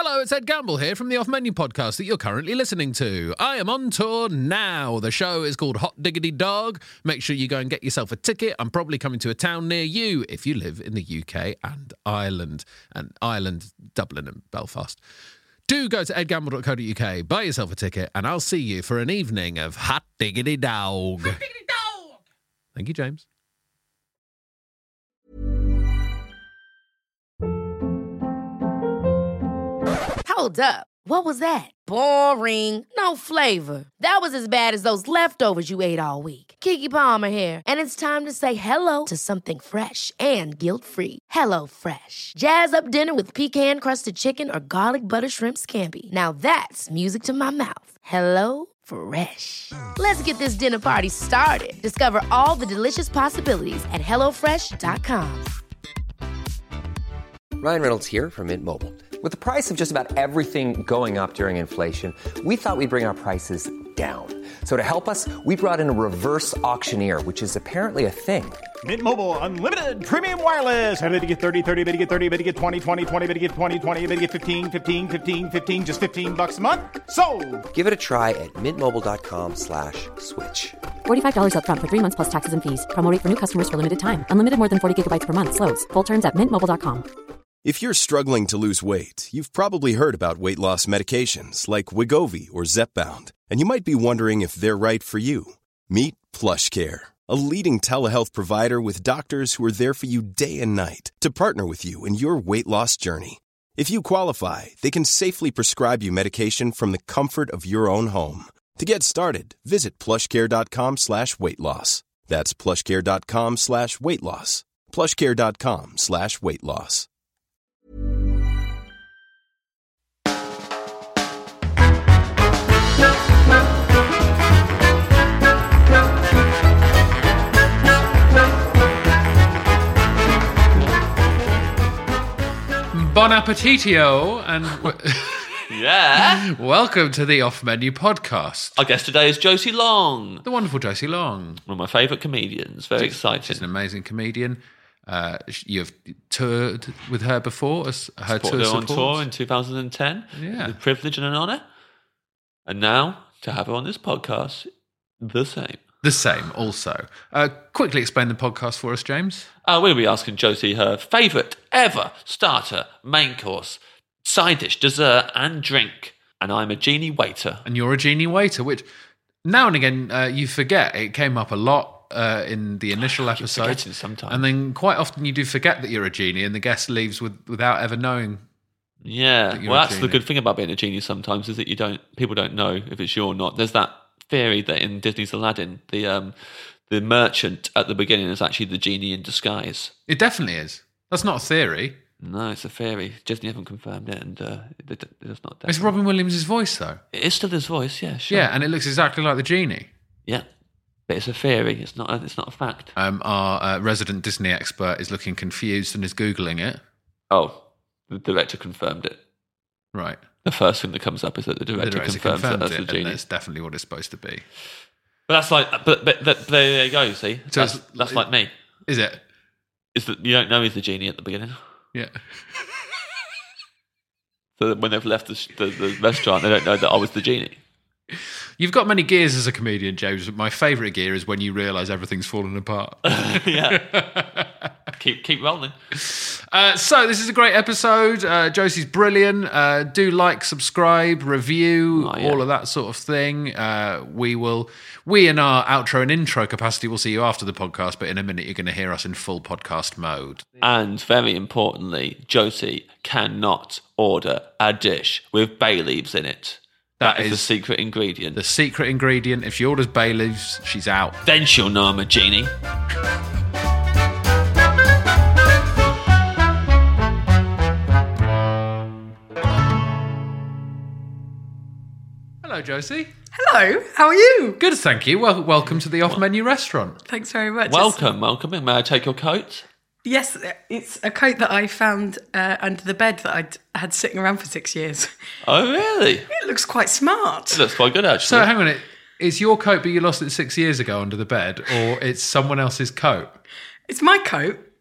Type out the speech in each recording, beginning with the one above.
Hello, it's Ed Gamble here from the Off Menu podcast that you're currently listening to. I am on tour now. The show is called Hot Diggity Dog. Make sure you go and get yourself a ticket. I'm probably coming to a town near you if you live in the UK and Ireland, Dublin and Belfast. Do go to edgamble.co.uk, buy yourself a ticket, and I'll see you for an evening of Hot Diggity Dog. Hot Diggity Dog! Thank you, James. Hold up. What was that? Boring. No flavor. That was as bad as those leftovers you ate all week. Keke Palmer here, and it's time to say hello to something fresh and guilt-free. Hello Fresh. Jazz up dinner with pecan-crusted chicken or garlic butter shrimp scampi. Now that's music to my mouth. Hello Fresh. Let's get this dinner party started. Discover all the delicious possibilities at hellofresh.com. Ryan Reynolds here from Mint Mobile. With the price of just about everything going up during inflation, we thought we'd bring our prices down. So to help us, we brought in a reverse auctioneer, which is apparently a thing. Mint Mobile Unlimited Premium Wireless. How to get 30, 30, bit to get 30, bit to get 20, 20, 20, bit to get 20, 20, bit to get 15, 15, 15, 15, just $15 a month? Sold! Give it a try at mintmobile.com/switch. $45 up front for 3 months plus taxes and fees. Promo rate for new customers for limited time. Unlimited more than 40 gigabytes per month. Slows full terms at mintmobile.com. If you're struggling to lose weight, you've probably heard about weight loss medications like Wegovy or Zepbound, and you might be wondering if they're right for you. Meet PlushCare, a leading telehealth provider with doctors who are there for you day and night to partner with you in your weight loss journey. If you qualify, they can safely prescribe you medication from the comfort of your own home. To get started, visit plushcare.com/weightloss. That's plushcare.com/weightloss. plushcare.com/weightloss. Bon appetitio, and Yeah. welcome to the Off Menu podcast. Our guest today is Josie Long, The wonderful Josie Long. one of my favourite comedians. Very She's exciting. an amazing comedian. You've toured with her before as her Supported tour her on support. tour in 2010. Yeah. A privilege and an honour. And now, to have her on this podcast, the same. The same, also. Quickly explain the podcast for us, James. We'll be asking Josie her favourite ever starter, main course, side dish, dessert and drink. And I'm a genie waiter. And you're a genie waiter, which now and again you forget. It came up a lot in the initial episode. forgetting sometimes. And then quite often you do forget that you're a genie and the guest leaves without ever knowing. Yeah. That you're Well, a that's the genie. good thing about being a genie sometimes, is that people don't know if it's you or not. There's that theory that in Disney's Aladdin, the merchant at the beginning is actually the genie in disguise. It definitely is. That's not a theory. No, it's a theory. Disney haven't confirmed it, and it's not. It's Robin Williams' voice, though. It is still his voice, yeah, sure. Yeah, and it looks exactly like the genie. Yeah, but it's a theory. It's not a fact. Our resident Disney expert is looking confused and is Googling it. Oh, the director confirmed it. Right. The first thing that comes up is that the director confirms that as the and genie. that's definitely what it's supposed to be. But that's like, but there you go. You see, So that's like me. Is it? Is that you don't know he's the genie at the beginning. Yeah. So that when they've left the restaurant, they don't know that I was the genie. You've got many gears as a comedian, James, but my favourite gear is when you realise everything's fallen apart. Yeah. Keep rolling. So this is a great episode. Josie's brilliant. Do like, subscribe, review, all of that sort of thing. We in our outro and intro capacity will see you after the podcast, but in a minute you're going to hear us in full podcast mode. And very importantly, Josie cannot order a dish with bay leaves in it. That is the secret ingredient. The secret ingredient. If she orders bay leaves, she's out. Then she'll know I'm a genie. Hello, Josie. Hello, how are you? Good, thank you. Welcome to the off-menu restaurant. Thanks very much. Welcome. May I take your coat? Yes, it's a coat that I found under the bed that I'd had sitting around for 6 years. Oh, really? It looks quite smart. It looks quite good, actually. So hang on, it's your coat, but you lost it 6 years ago under the bed, or it's someone else's coat? It's my coat,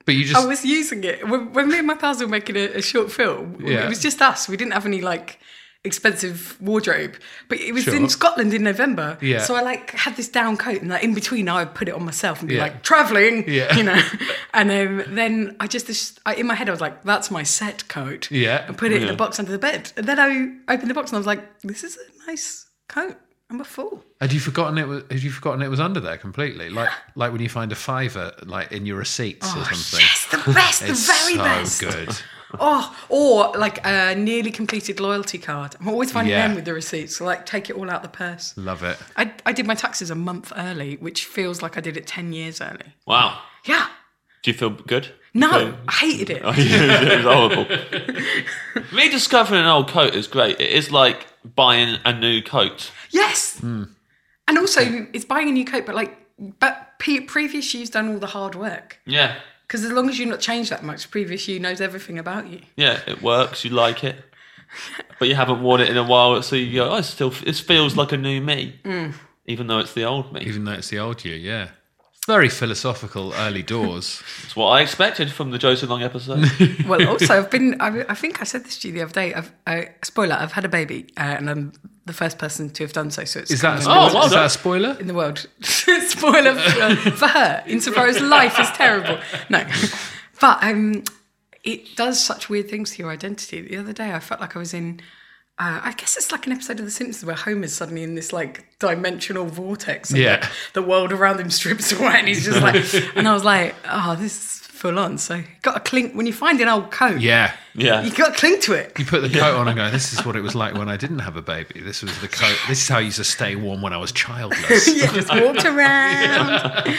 But you just... I was using it. When me and my pals were making a short film, it was just us. We didn't have any, like, expensive wardrobe. But it was in Scotland in November. Yeah. So I, like, had this down coat, and like, in between I would put it on myself and be like, travelling, you know. And then I just, in my head, I was like, that's my set coat. Yeah. And put it in a box under the bed. And then I opened the box and I was like, this is a nice coat. I'm a fool. Had you forgotten it was under there completely? Like when you find a fiver like in your receipts or something. Yes, the best, the very best. best. Good. Or like a nearly completed loyalty card. I'm always finding Yeah. them with the receipts. So like take it all out the purse. Love it. I did my taxes a month early, which feels like I did it 10 years early. Wow. Yeah. Do you feel good? No, I hated it. It was horrible. Me discovering an old coat is great. It is like buying a new coat. Yes. And also, it's buying a new coat, but previous you's done all the hard work. Yeah. Because as long as you've not changed that much, previous you knows everything about you. Yeah, it works. You like it. But you haven't worn it in a while, so you go, it feels like a new me. Even though it's the old me. Even though it's the old you, yeah. It's very philosophical early doors. It's what I expected from the Josie Long episode. Well, also, I think I said this to you the other day. Spoiler, I've had a baby, and I'm the first person to have done so. So it's Is that, kind of is that a spoiler? in the world. Spoiler for her, insofar as life is terrible. No. But it does such weird things to your identity. The other day, I felt like I was in... I guess it's like an episode of The Simpsons where Homer's suddenly in this like dimensional vortex. And, like, the world around him strips away, and he's just like, and I was like, oh, this is full on. So you got to cling when you find an old coat. Yeah. Yeah. You got to cling to it. You put the coat on and go, this is what it was like when I didn't have a baby. This was the coat. This is how I used to stay warm when I was childless. Yeah, just walked around.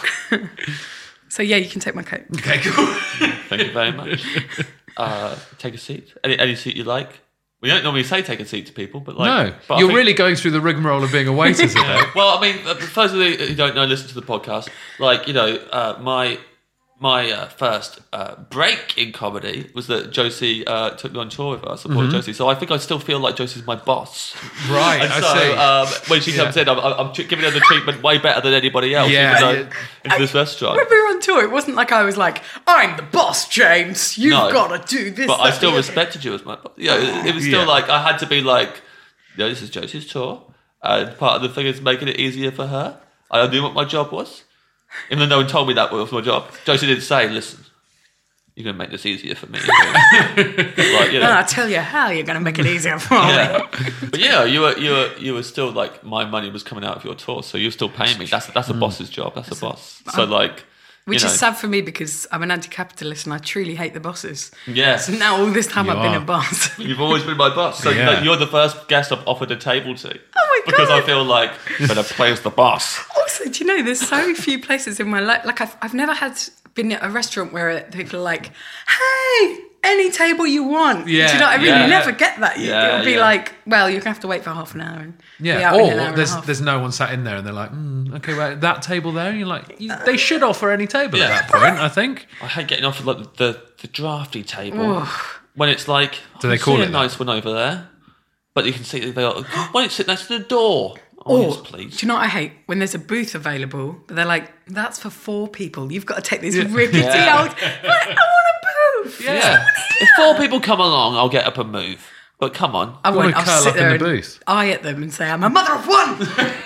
So yeah, you can take my coat. Okay, cool. Thank you very much. Take a seat. Any seat you like. We don't normally say take a seat to people, but like... No, but you're really going through the rigmarole of being a waiter today. Well, I mean, for those of you who don't know, listen to the podcast. Like, you know, my first break in comedy was that Josie took me on tour with her. I supported Josie. So I think I still feel like Josie's my boss. Right, And I see. When she comes in, I'm giving her the treatment way better than anybody else. Yeah, even though yeah. into this restaurant. When we were on tour, it wasn't like I was like, I'm the boss, James. You've No. got to do this. But I that, still the other." respected you as my boss. Yeah, it was still like, I had to be like, you know, this is Josie's tour. And part of the thing is making it easier for her. I knew what my job was. Even though no one told me that was my job. Josie didn't say, listen, you're going to make this easier for me. Like, you know. I'll tell you how you're going to make it easier for me. Yeah. But yeah, you were still like, my money was coming out of your tour, so you're still paying me. That's a boss's job. That's a boss. So like, Which you know, is sad for me because I'm an anti-capitalist and I truly hate the bosses. Yeah. So now all this time You I've been are. a boss. You've always been my boss. So Yeah. you're the first guest I've offered a table to. Oh my Because I God. feel like better play as the boss. Also, do you know, there's so few places in my life, like I've never been at a restaurant where people are like, hey, any table you want. Yeah, Do you know what I mean? yeah. You never get that. Yeah, It'll be yeah. like, well, you're going to have to wait for half an hour. And be Yeah, out in an hour or and a half. there's no one sat in there and they're like, okay, well, that table there, and you're like, they should offer any table Yeah. at that point, I think. I hate getting offered like the drafty table when it's like, Do they I call see it a that? nice one over there, but you can see they go, why don't you sit next to the door? Oh, yes, please. Do you know what I hate? When there's a booth available, but they're like, that's for 4 people. You've got to take this rickety old... I want a booth. Yeah. If 4 people come along, I'll get up and move. But come on. I wanna won't. I'll curl sit up in there the and booth. eye at them and say, I'm a mother of one.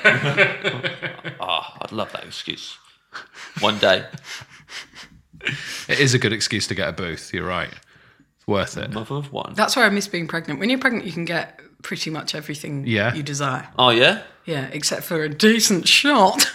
I'd love that excuse. One day. It is a good excuse to get a booth, you're right. It's worth it. Mother of one. That's why I miss being pregnant. When you're pregnant, you can get pretty much everything Yeah. you desire. Oh, yeah? Yeah, except for a decent shot.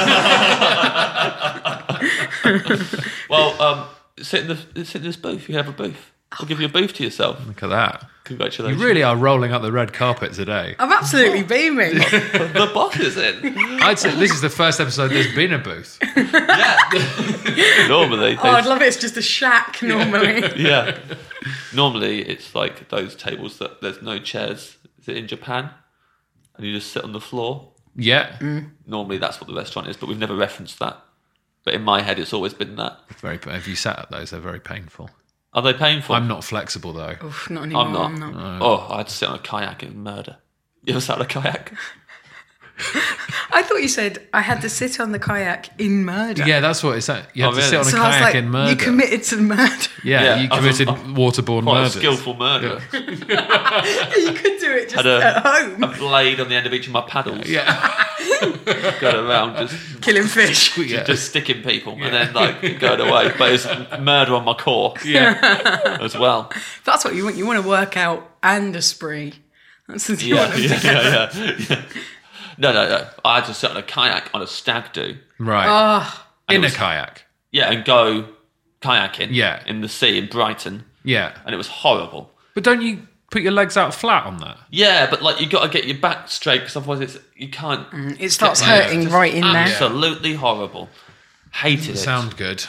Well, sit in this booth. You can have a booth. I'll give you a booth to yourself. Look at that. Congratulations. You really are rolling up the red carpet today. I'm absolutely beaming. The boss is in. I'd say this is the first episode there's been a booth. Normally. Oh, I'd love it. It's just a shack normally. Yeah. Normally, it's like those tables that there's no chairs. Is it in Japan? And you just sit on the floor. Yeah. Normally, that's what the restaurant is, but we've never referenced that. But in my head, it's always been that. It's very. Have you sat at those? They're very painful. Are they painful? I'm not flexible though. Oof, not anymore. I'm not. Oh, I had to sit on a kayak and murder. You ever sat on a kayak? I thought you said I had to sit on the kayak in murder. Yeah, that's what it's at. You had to sit on a So I was kayak like, in murder. you committed to murder. Yeah, you committed waterborne Quite a murders. skillful murder. You could do it just Had at home. a blade on the end of each of my paddles. Yeah. Going around just Killing fish. just sticking people and then like going away. But it's murder on my core as well. That's what you want. You want to work out and a spree. That's what you Yeah, want. yeah. No. I had to sit on a kayak on a stag do. Right. In it a was- kayak. Yeah, and go kayaking. Yeah. In the sea in Brighton, Yeah. and it was horrible. But don't you put your legs out flat on that? Yeah, but like you got to get your back straight because otherwise you can't. It starts get- hurting just right in there. Absolutely horrible. Hated it. Sound good.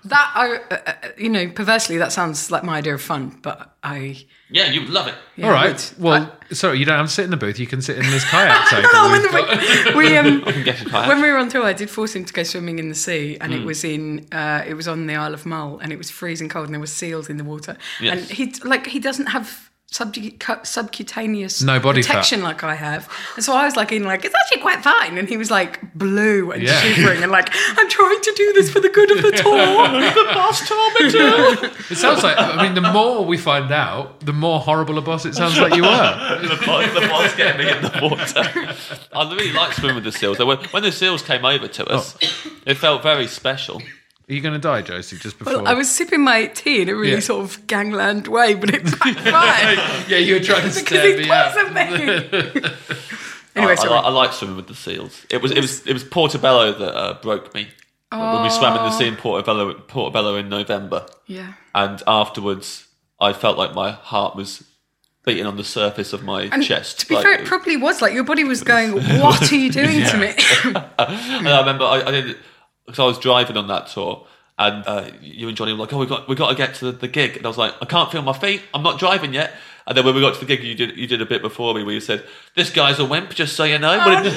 That, perversely, that sounds like my idea of fun, but Yeah, you love it. yeah, All right. would. Well, sorry, you don't have to sit in the booth. You can sit in this kayak table. Oh, We've in the got- we Get a kayak. when we were on tour, I did force him to go swimming in the sea, and Mm. it was on the Isle of Mull, and it was freezing cold, and there were seals in the water, Yes. and he doesn't have subcutaneous No body fat. protection like I have, and so I was like, it's actually quite fine, and he was like blue and Yeah. shivering, and like, I'm trying to do this for the good of the tour. The boss told me to. It sounds like, the more we find out, the more horrible a boss it sounds like you were. The boss getting me in the water. I really like swimming with the seals. When the seals came over to us, it felt very special. Are you going to die, Josie, just before? Well, I was sipping my tea in a really Yeah. sort of gangland way, but it backfired. Yeah, you were trying to Because stare he me out. wasn't me. Anyway, sorry. I like swimming with the seals. It was Portobello that broke me when we swam in the sea in Portobello in November. Yeah. And afterwards, I felt like my heart was beating on the surface of my chest. To be like, fair, it probably was like your body was going, what are you doing to me? And I remember I did, because I was driving on that tour, and you and Johnny were like, "Oh, we got to get to the gig," and I was like, "I can't feel my feet. I'm not driving yet." And then when we got to the gig, you did a bit before me where you said, "This guy's a wimp, just so you know. Wouldn't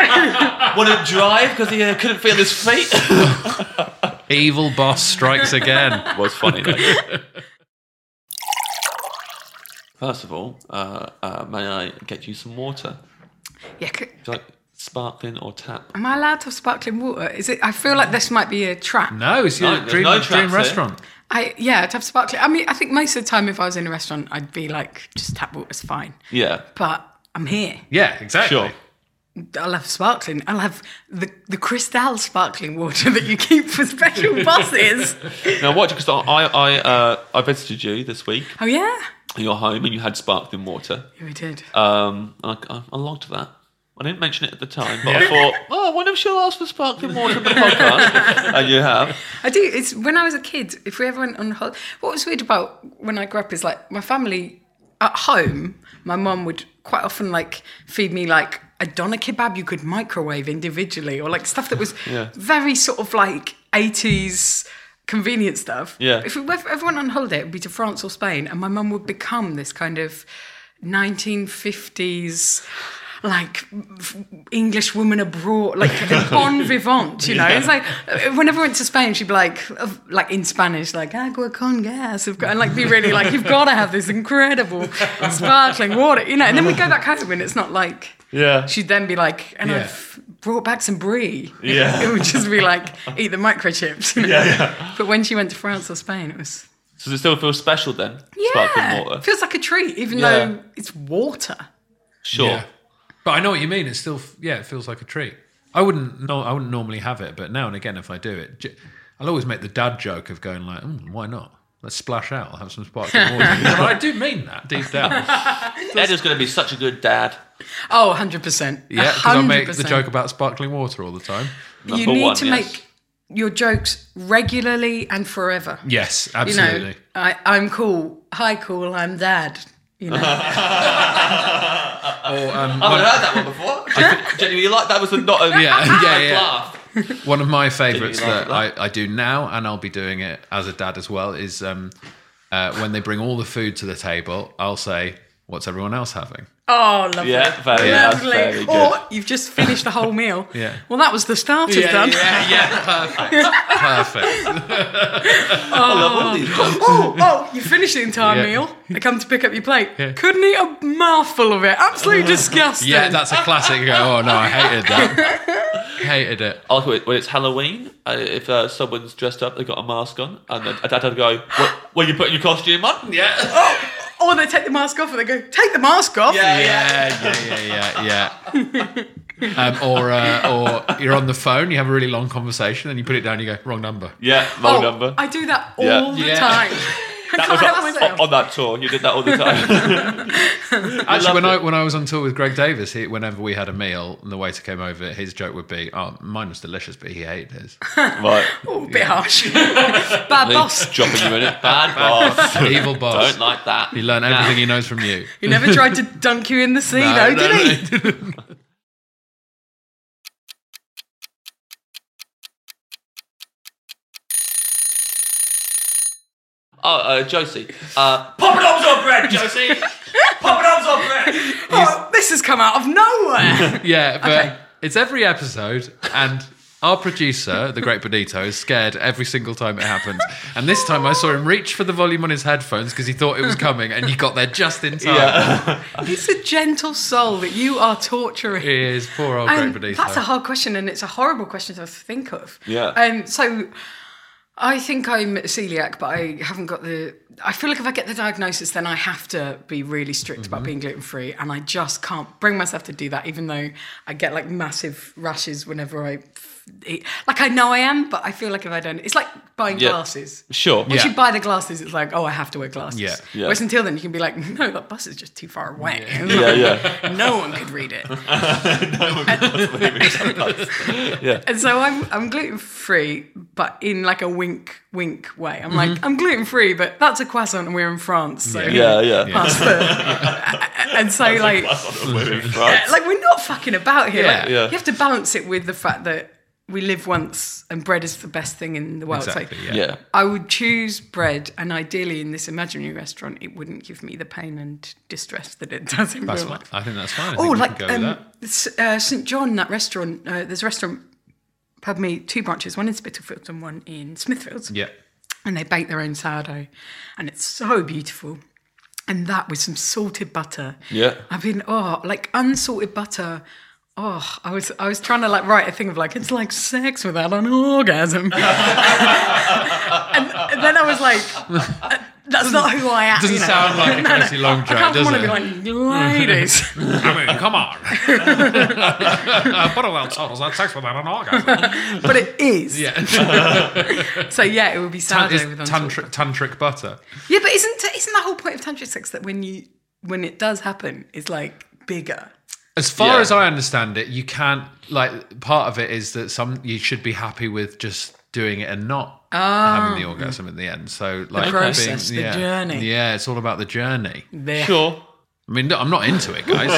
drive because he couldn't feel his feet." Evil boss strikes again. It was funny though. First of all, may I get you some water? Yeah, Do you like sparkling or tap? am I allowed to have sparkling water? Is it? I feel like this might be a trap. No, it's your No, there's dream, no dream traps here. restaurant. To have sparkling. I mean, I think most of the time if I was in a restaurant, I'd be like, just tap water's fine. Yeah, But I'm here. Yeah, exactly. sure. I'll have sparkling. I'll have the Cristal sparkling water that you keep for special bosses. Now watch, because I visited you this week Oh yeah, in your home, and you had sparkling water. yeah, we did. And I logged that. I didn't mention it at the time, but I thought, I wonder if she'll ask for sparkling water in the podcast. And you have. I do. It's when I was a kid. If we ever went on holiday, what was weird about when I grew up is like my family at home. My mum would quite often like feed me like a doner kebab you could microwave individually, or like stuff that was very sort of like 80s convenient stuff. Yeah. If we ever went on holiday, it would be to France or Spain, and my mum would become this kind of 1950s. Like English woman abroad, like an bon vivant, you know. It's like whenever I went to Spain, she'd be like in Spanish, like agua con gas, and like be really like, you've got to have this incredible sparkling water, you know. And then we go back home, and it's not like she'd then be like, and I've brought back some brie. Yeah. It would just be like eat the microchips. You know? But when she went to France or Spain, it was So does it still feel special then? Sparkling water. it feels like a treat, even Yeah. though it's water. Sure. Yeah. But I know what you mean. It's still, it feels like a treat. I wouldn't normally have it, but now and again, if I do it, I'll always make the dad joke of going like, why not? Let's splash out. I'll have some sparkling water. But I do mean that deep down. Ed is going to be such a good dad. Oh, 100%. Yeah, because I make the 100%. joke about sparkling water all the time. You Number need one, to yes. make your jokes regularly and forever. Yes, You absolutely. know, I'm cool. Hi, cool. I'm dad. You know. I haven't heard that one before. Genuinely, like that was not a laugh. One of my favourites Didn't you like that I do now, and I'll be doing it as a dad as well, is when they bring all the food to the table, I'll say, what's everyone else having? Oh, lovely. Yeah, that's lovely. very good. Or you've just finished the whole meal. Yeah. Well, that was the starters done. Perfect. I love all these jokes. Oh, you finished the entire Yeah. meal. They come to pick up your plate. Couldn't eat a mouthful of it. Absolutely disgusting. Yeah, that's a classic. Oh no, I hated that. Hated it. I like it when it's Halloween. If someone's dressed up, they've got a mask on, and then Dad had to go, "What are you putting your costume on?" Yeah. Or they take the mask off and they go, take the mask off. Yeah. Or you're on the phone, you have a really long conversation, and you put it down, you go, wrong number. Yeah, wrong number. I do that all the time. That was on that tour. You did that all the time. Actually, when I was on tour with Greg Davis, whenever we had a meal and the waiter came over, his joke would be, "Oh, mine was delicious, but he hated his." Right. Oh, a bit harsh. Bad boss. Dropping you in it. Bad boss. Evil boss. Don't like that. He learned everything he knows from you. He never tried to dunk you in the sea, though, did he? Oh, Josie. Poppadoms on bread, Josie! Poppadoms on bread! Oh, this has come out of nowhere. Yeah, but it's every episode, and our producer, the great Benito, is scared every single time it happens. And this time I saw him reach for the volume on his headphones because he thought it was coming, and he got there just in time. Yeah. He's a gentle soul that you are torturing. He is, poor old great Benito. That's a hard question, and it's a horrible question to think of. Yeah. So I think I'm celiac, but I haven't got the... I feel like if I get the diagnosis, then I have to be really strict about being gluten-free, and I just can't bring myself to do that, even though I get like massive rashes whenever I eat. Like I know I am, but I feel like if I don't... It's like buying glasses. Sure. Once you buy the glasses, it's like, oh, I have to wear glasses. Yeah. Whereas until then, you can be like, no, that bus is just too far away. Yeah. No one could read it. Yeah. And so I'm gluten-free, but in like a wink way. I'm like, I'm gluten-free, but that's a croissant and we're in France. So Yeah. pass through. And so like we're not fucking about here. Yeah. Like, Yeah. you have to balance it with the fact that we live once and bread is the best thing in the world. Exactly, so Yeah. I would choose bread, and ideally in this imaginary restaurant, it wouldn't give me the pain and distress that it does in That's real fine. life. I think that's fine. I Oh, think we like can go with that. St John, that restaurant. There's a restaurant, pardon me, 2 branches, one in Spitalfields and one in Smithfields. Yeah. And they bake their own sourdough, and it's so beautiful. And that with some salted butter. Yeah. I've been like unsalted butter. Oh, I was trying to like write a thing of like, it's like sex without an orgasm. and then I was like, that's not who I am. Doesn't sound like a Casey Long joke, I kind of does want to it? be like, ladies. I mean, come on. What about total sex without an orgasm? But it is. Yeah. So yeah, it would be sourdough with Tantric butter. Yeah, but isn't the whole point of tantric sex that when it does happen, it's like bigger? As far as I understand it, you can't, like, part of it is that you should be happy with just doing it and not having the orgasm at the end. So, like, the process, the journey. Yeah, it's all about the journey. Sure. I mean, I'm not into it, guys.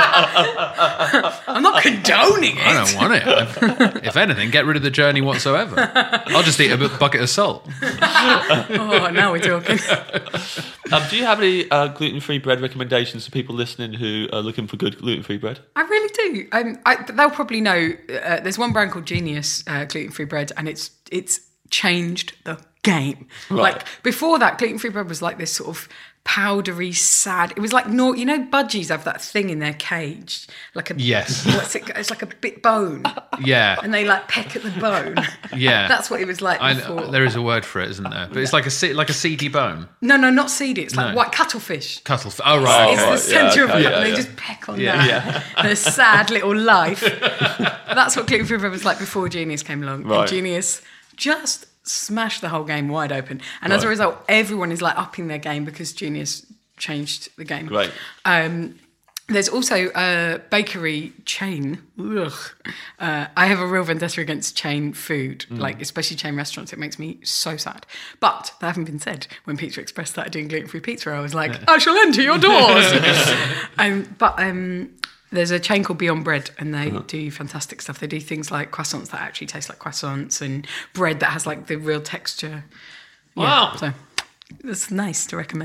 I'm not condoning it. I don't want it. If anything, get rid of the journey whatsoever. I'll just eat a bucket of salt. Oh, now we're talking. Do you have any gluten-free bread recommendations for people listening who are looking for good gluten-free bread? I really do. They'll probably know. There's one brand called Genius gluten-free bread, and it's changed the game. Right. Like before that, gluten-free bread was like this sort of powdery, sad. It was like budgies have that thing in their cage, like a Yes. What's it? It's like a bit bone, Yeah. and they like peck at the bone. Yeah. That's what it was like before. There is a word for it, isn't there? But it's like a seedy bone. No, not seedy. It's like No. white cuttlefish. Cuttlefish. Oh, right. It's Okay. the centre of it, yeah, and they yeah. just peck on Yeah. that. Their sad little life. That's what gluten-free bread was like before Genius came along. Right. And Genius just smashed the whole game wide open. And as a result, everyone is like upping their game because Genius changed the game. Right. There's also a bakery chain. Ugh. I have a real vendetta against chain food, like especially chain restaurants. It makes me so sad. But that having been said, when Pizza Express started doing gluten-free pizza, I was like, I shall enter your doors. But there's a chain called Beyond Bread, and they do fantastic stuff. They do things like croissants that actually taste like croissants, and bread that has like the real texture. Wow. So it's nice to recommend.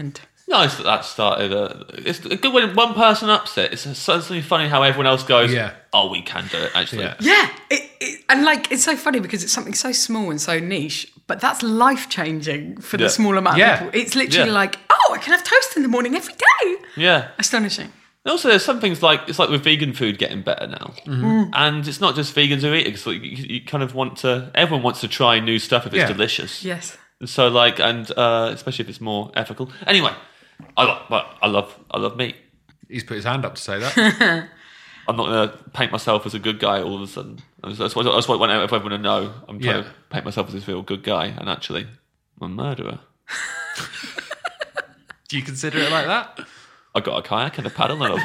nice that started. It's good when one person ups it. It's something funny how everyone else goes, oh, we can do it, actually. Yeah. And like, it's so funny because it's something so small and so niche, but that's life-changing for the small amount of people. It's literally like, oh, I can have toast in the morning every day. Yeah. Astonishing. And also, there's some things like, it's like with vegan food getting better now. Mm-hmm. And it's not just vegans who eat it. It's like you kind of everyone wants to try new stuff if it's delicious. Yes. So like, and especially if it's more ethical. Anyway, I love meat. He's put his hand up to say that. I'm not going to paint myself as a good guy all of a sudden. That's what I want everyone to know. I'm trying to paint myself as a real good guy, and actually, I'm a murderer. Do you consider it like that? I got a kayak and a paddle, and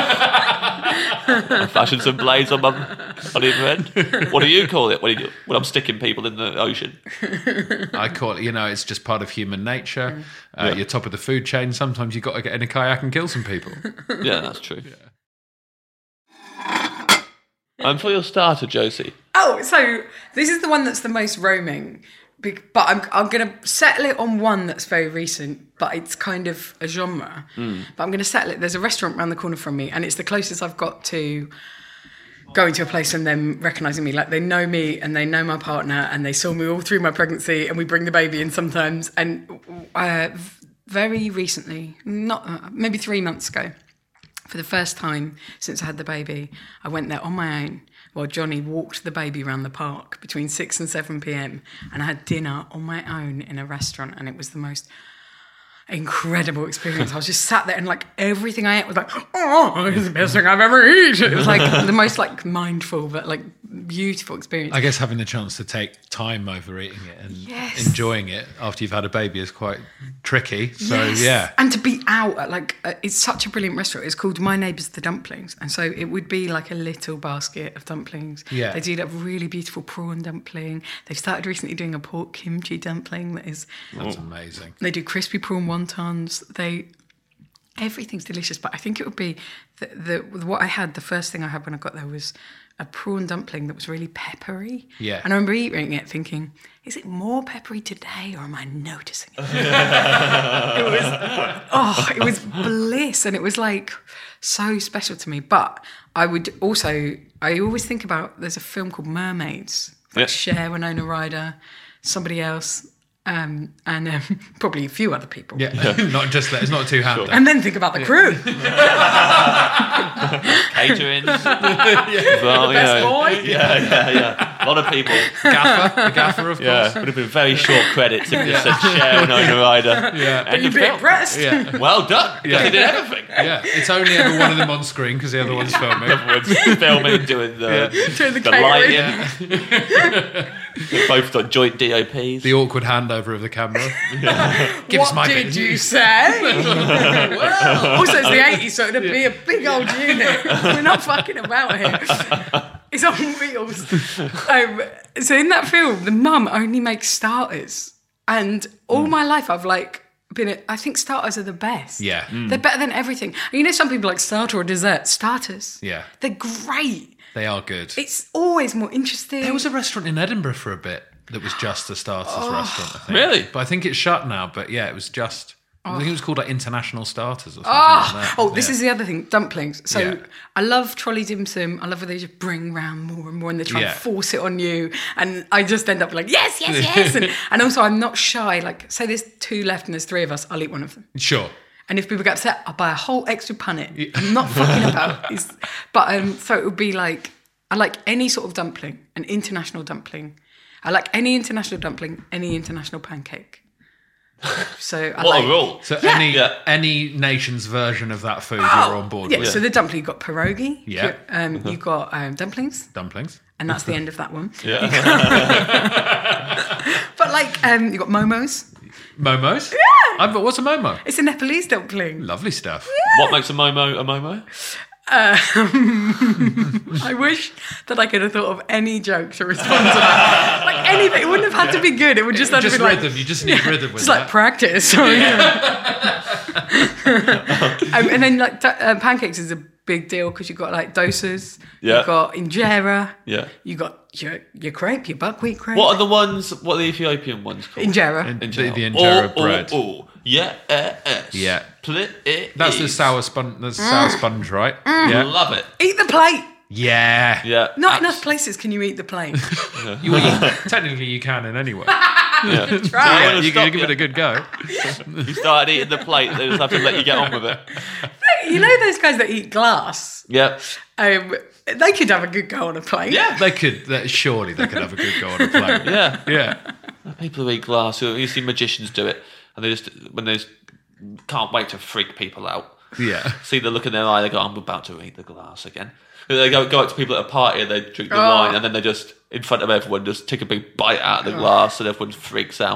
I fashioned some blades on either end. What do you call it when I'm sticking people in the ocean? I call it, it's just part of human nature. You're top of the food chain. Sometimes you've got to get in a kayak and kill some people. Yeah, that's true. And for your starter, Josie. Oh, so this is the one that's the most roaming. But I'm going to settle it on one that's very recent, but it's kind of a genre. But I'm going to settle it. There's a restaurant around the corner from me, and it's the closest I've got to going to a place and them recognising me. Like, they know me and they know my partner and they saw me all through my pregnancy, and we bring the baby in sometimes. And very recently, maybe 3 months ago, for the first time since I had the baby, I went there on my own while Johnny walked the baby around the park between 6 and 7 p.m. and I had dinner on my own in a restaurant, and it was the most incredible experience. I was just sat there and like everything I ate was like, oh, it's the best thing I've ever eaten. It was like the most like mindful but like beautiful experience. I guess having the chance to take time over eating it and enjoying it after you've had a baby is quite tricky. So and to be out at it's such a brilliant restaurant. It's called My Neighbours the Dumplings, and so it would be like a little basket of dumplings. They do that really beautiful prawn dumpling. They've started recently doing a pork kimchi dumpling that's amazing. They do crispy prawn wontons. Everything's delicious, but I think it would be what I had. The first thing I had when I got there was a prawn dumpling that was really peppery. Yeah. And I remember eating it thinking, is it more peppery today or am I noticing it? It was bliss, and it was like so special to me. But I always think about, there's a film called Mermaids, Cher, Winona Ryder, somebody else, and probably a few other people. Yeah, not just that. It's not too handy. And then think about the crew. Catering. Best boy. Yeah. A lot of people. The gaffer, of course. Yeah, would have been very short credits if it just said Cher and Winona Ryder. Yeah. But you'd be impressed. Yeah. Well done. Yeah. They did everything. Yeah. It's only ever one of them on screen because the other one's filming. The other one's filming, doing the lighting. They've both got joint DOPs. The awkward handover of the camera. Give us my What did you say? Well, also, it's the 80s, so it'd be a big old unit. We're not fucking about here. It's on wheels. So in that film, the mum only makes starters. And all my life, I've I think starters are the best. Yeah. They're better than everything. And some people like starter or dessert. Starters. Yeah. They're great. They are good. It's always more interesting. There was a restaurant in Edinburgh for a bit that was just a starters restaurant, I think. Really? But I think it's shut now. But yeah, it was just... I think it was called International Starters or something like that. This is the other thing, dumplings. So I love trolley dim sum. I love where they just bring around more and more and they try and force it on you. And I just end up like, yes. And also I'm not shy. Like, say there's 2 left and there's 3 of us, I'll eat one of them. Sure. And if people get upset, I'll buy a whole extra punnet. I'm not fucking about it. But so it would be like, I like any sort of dumpling, an international dumpling. I like any international dumpling, any international pancake. So what a rule. So any nation's version of that food you're on board with. So the dumpling, you've got pierogi. Yeah. You've got dumplings. Dumplings. And that's the end of that one. Yeah. But you've got momos. Momos? Yeah. What's a momo? It's a Nepalese dumpling. Lovely stuff. Yeah. What makes a momo a momo? I wish that I could have thought of any joke to respond to that. Like anything. It wouldn't have had to be good. It would just have to be rhythm. Like, you just need rhythm with just that. Like practice. And then pancakes is a big deal because you've got dosas. Yeah. You've got injera. Yeah. You've got your crepe, your buckwheat crepe. What are the Ethiopian ones called? Injera. The injera bread. Yeah. Yeah. Please. That's the sour sponge. That's sour sponge, right? Yeah. Love it. Eat the plate. Yeah. Yeah. Not enough places can you eat the plate. Technically, you can in any way. Yeah. Try. You can give it a good go. You started eating the plate, they just have to let you get on with it. You know those guys that eat glass? Yep. They could have a good go on a plate. Yeah. They could. Surely they could have a good go on a plate. Yeah. Yeah. People who eat glass, you see magicians do it, and they can't wait to freak people out. Yeah. See the look in their eye, they go, I'm about to eat the glass again. They go up to people at a party and they drink the wine, and then they just, in front of everyone, just take a big bite out of the glass and everyone freaks out.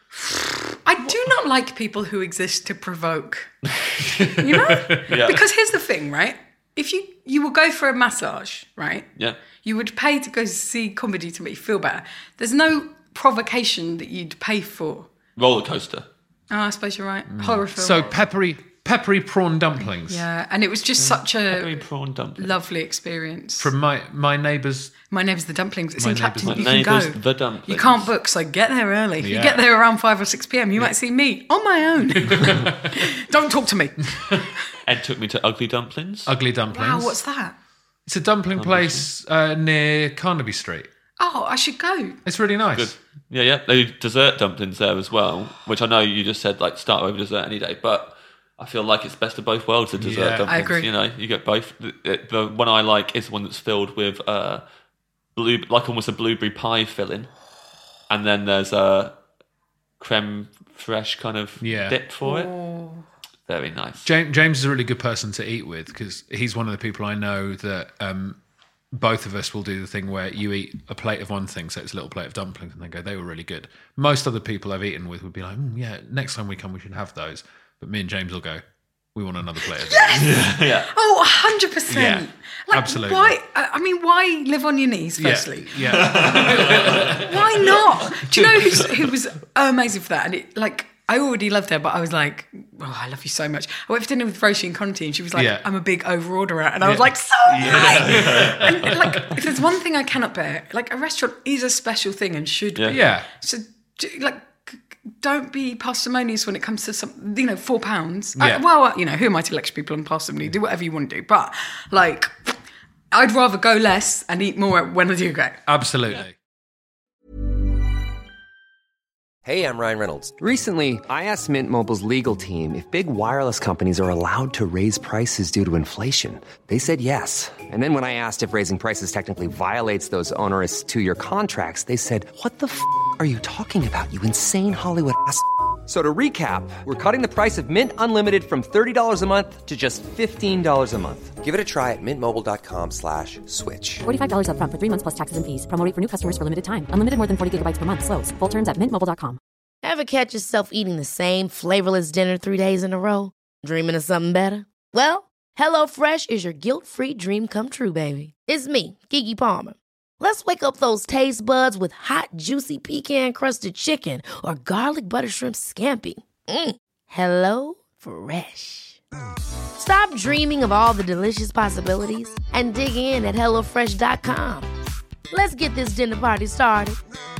I do not like people who exist to provoke. You know? Yeah. Because here's the thing, right? If you will go for a massage, right? Yeah. You would pay to go see comedy to make you feel better. There's no provocation that you'd pay for. Roller coaster. Oh, I suppose you're right. Horror film. So peppery prawn dumplings. Yeah, and it was just such Peppery a prawn dumpling. lovely experience. From my neighbours. My Neighbours the Dumplings. It's My in Clapton. Neighbours You My can go. Neighbours the Dumplings. You can't book, so get there early. If Yeah. you get there around 5 or 6 p.m, you might see me on my own. Don't talk to me. Ed took me to Ugly Dumplings. Ugly dumplings. Wow, what's that? It's a dumpling place near Carnaby Street. Oh, I should go. It's really nice. Good. Yeah. They do dessert dumplings there as well, which I know you just said like start over dessert any day, but I feel like it's best of both worlds, the dessert Yeah. dumplings. I agree. You know, you get both. The one I like is the one that's filled with almost a blueberry pie filling, and then there's a creme fraiche kind of dip for it. Very nice. James is a really good person to eat with because he's one of the people I know that both of us will do the thing where you eat a plate of one thing, so it's a little plate of dumplings, and they go, they were really good. Most other people I've eaten with would be like, yeah, next time we come, we should have those. But me and James will go, we want another plate of those. Yeah. Oh, 100%. Yeah, like, absolutely. Why live on your knees, firstly? Yeah. Why not? Do you know who was amazing for that? And it, like, I already loved her, but I was like, oh, I love you so much. I went for dinner with Roisin and Conti, and she was like, Yeah. I'm a big over-orderer. And I was like, so right. And, like, if there's one thing I cannot bear, like, a restaurant is a special thing and should be. Yeah. So, like, don't be parsimonious when it comes to some, £4. Yeah. Who am I to lecture people on parsimony? Do whatever you want to do. But, like, I'd rather go less and eat more when I do go. Absolutely. Hey, I'm Ryan Reynolds. Recently, I asked Mint Mobile's legal team if big wireless companies are allowed to raise prices due to inflation. They said yes. And then when I asked if raising prices technically violates those onerous 2-year contracts, they said, what the f*** are you talking about, you insane Hollywood ass f- So to recap, we're cutting the price of Mint Unlimited from $30 a month to just $15 a month. Give it a try at mintmobile.com/switch. $45 up front for 3 months plus taxes and fees. Promo rate for new customers for limited time. Unlimited more than 40 gigabytes per month. Slows full terms at mintmobile.com. Ever catch yourself eating the same flavorless dinner 3 days in a row? Dreaming of something better? Well, HelloFresh is your guilt-free dream come true, baby. It's me, Keke Palmer. Let's wake up those taste buds with hot, juicy pecan-crusted chicken or garlic butter shrimp scampi. Hello Fresh. Stop dreaming of all the delicious possibilities and dig in at HelloFresh.com. Let's get this dinner party started.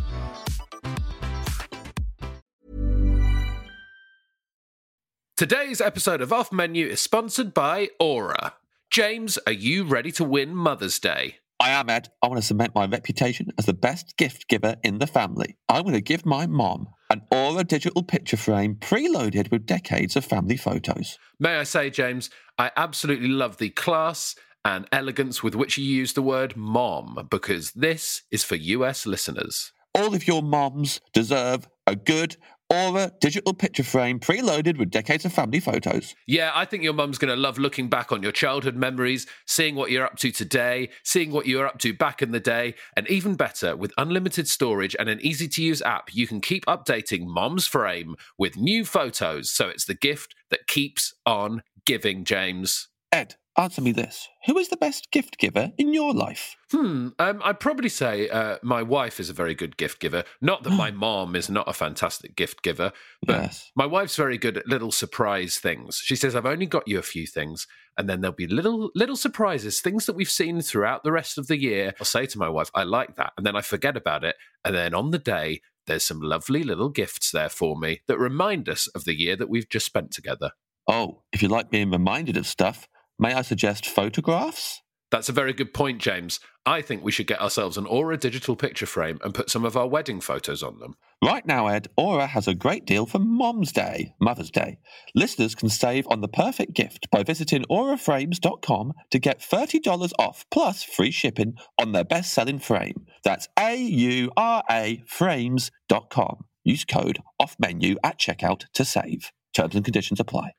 Today's episode of Off Menu is sponsored by Aura. James, are you ready to win Mother's Day? I am, Ed. I want to cement my reputation as the best gift giver in the family. I'm going to give my mom an Aura digital picture frame preloaded with decades of family photos. May I say, James, I absolutely love the class and elegance with which you use the word mom, because this is for US listeners. All of your moms deserve a good Aura digital picture frame preloaded with decades of family photos. Yeah, I think your mum's going to love looking back on your childhood memories, seeing what you're up to today, seeing what you were up to back in the day, and even better, with unlimited storage and an easy-to-use app, you can keep updating Mom's Frame with new photos, so it's the gift that keeps on giving, James. Ed, answer me this. Who is the best gift giver in your life? I'd probably say my wife is a very good gift giver. Not that my mom is not a fantastic gift giver, but Yes. my wife's very good at little surprise things. She says, I've only got you a few things, and then there'll be little surprises, things that we've seen throughout the rest of the year. I'll say to my wife, I like that, and then I forget about it, and then on the day, there's some lovely little gifts there for me that remind us of the year that we've just spent together. Oh, if you like being reminded of stuff, may I suggest photographs? That's a very good point, James. I think we should get ourselves an Aura digital picture frame and put some of our wedding photos on them. Right now, Ed, Aura has a great deal for Mom's Day, Mother's Day. Listeners can save on the perfect gift by visiting auraframes.com to get $30 off plus free shipping on their best-selling frame. That's AURA frames.com. Use code OFFMENU at checkout to save. Terms and conditions apply.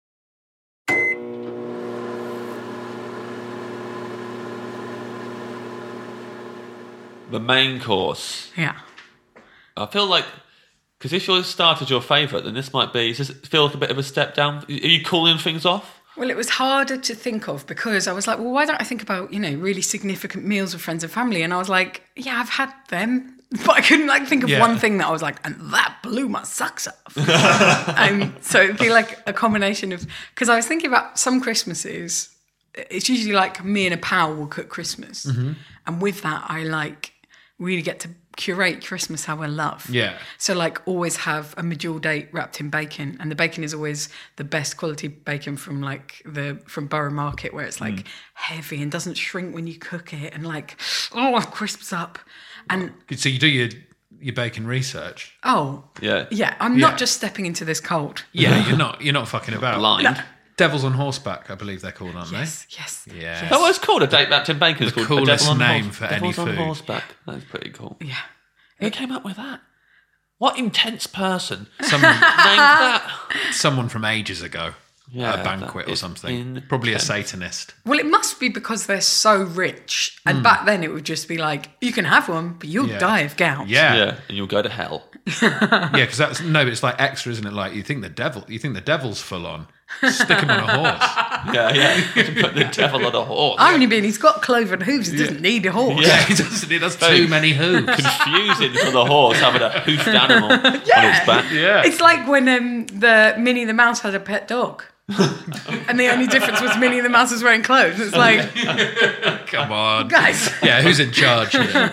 The main course. Yeah. I feel like, because if you started your favourite, then this might be, does it feel like a bit of a step down? Are you calling things off? Well, it was harder to think of because I was like, well, why don't I think about, really significant meals with friends and family? And I was like, yeah, I've had them. But I couldn't think of one thing that I was like, and that blew my socks off. So it'd be like a combination of, because I was thinking about some Christmases, it's usually like me and a pal will cook Christmas. Mm-hmm. And with that, I really get to curate Christmas how I love. Yeah. So always have a medjool date wrapped in bacon, and the bacon is always the best quality bacon from from Borough Market, where it's heavy and doesn't shrink when you cook it, and crisps up. And so you do your bacon research. Oh yeah. I'm not just stepping into this cold. Yeah, you're not fucking about. Blind. No. Devils on horseback, I believe they're called, aren't Yes. they? Yeah. Oh, it's called a date wrapped in bacon. The It's called coolest a devil on name for any Devils on food. horseback. That's pretty cool. Yeah. Who came up with that? What intense person Someone, named that? someone from ages ago. Yeah, at a banquet that or is something. Probably a intense. Satanist. Well, it must be because they're so rich. And back then it would just be like, you can have one, but you'll die of gout. Yeah. Yeah, and you'll go to hell. Yeah, because it's like extra, isn't it? Like you think the devil's full on. Stick him on a horse. Yeah. Put the devil on a horse. Only being he's got cloven hooves, he doesn't need a horse. Yeah, he doesn't. He does too many hooves. Confusing for the horse having a hoofed animal on its back. Yeah. It's like when the Minnie the Mouse had a pet dog. And the only difference was Minnie the Mouse was wearing clothes. It's like, Come on, guys. Yeah, who's in charge here?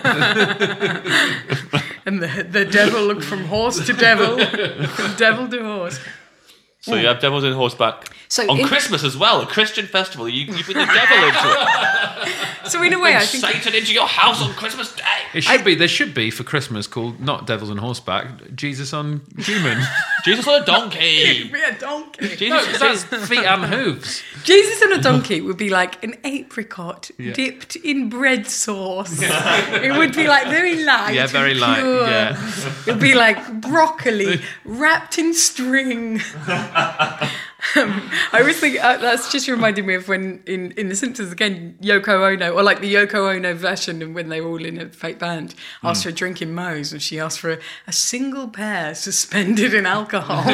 And the devil looked from horse to devil, from devil to horse. So you have devils in horseback. So on in- Christmas as well, a Christian festival, you bring the devil into it. So in a way, Bring I think Satan into your house on Christmas Day. There should be for Christmas called not devils on horseback, Jesus on human. Jesus on a donkey. be a donkey. Jesus, No, 'cause that's feet and hooves. Jesus on a donkey would be like an apricot dipped in bread sauce. It would be very light. Yeah, very and light, pure. yeah. It would be like broccoli wrapped in string. I always think that's just reminded me of when in The Simpsons again, Yoko Ono, or like the Yoko Ono version, and when they were all in a fake band, asked for a drink in Moe's, and she asked for a single pear suspended in alcohol.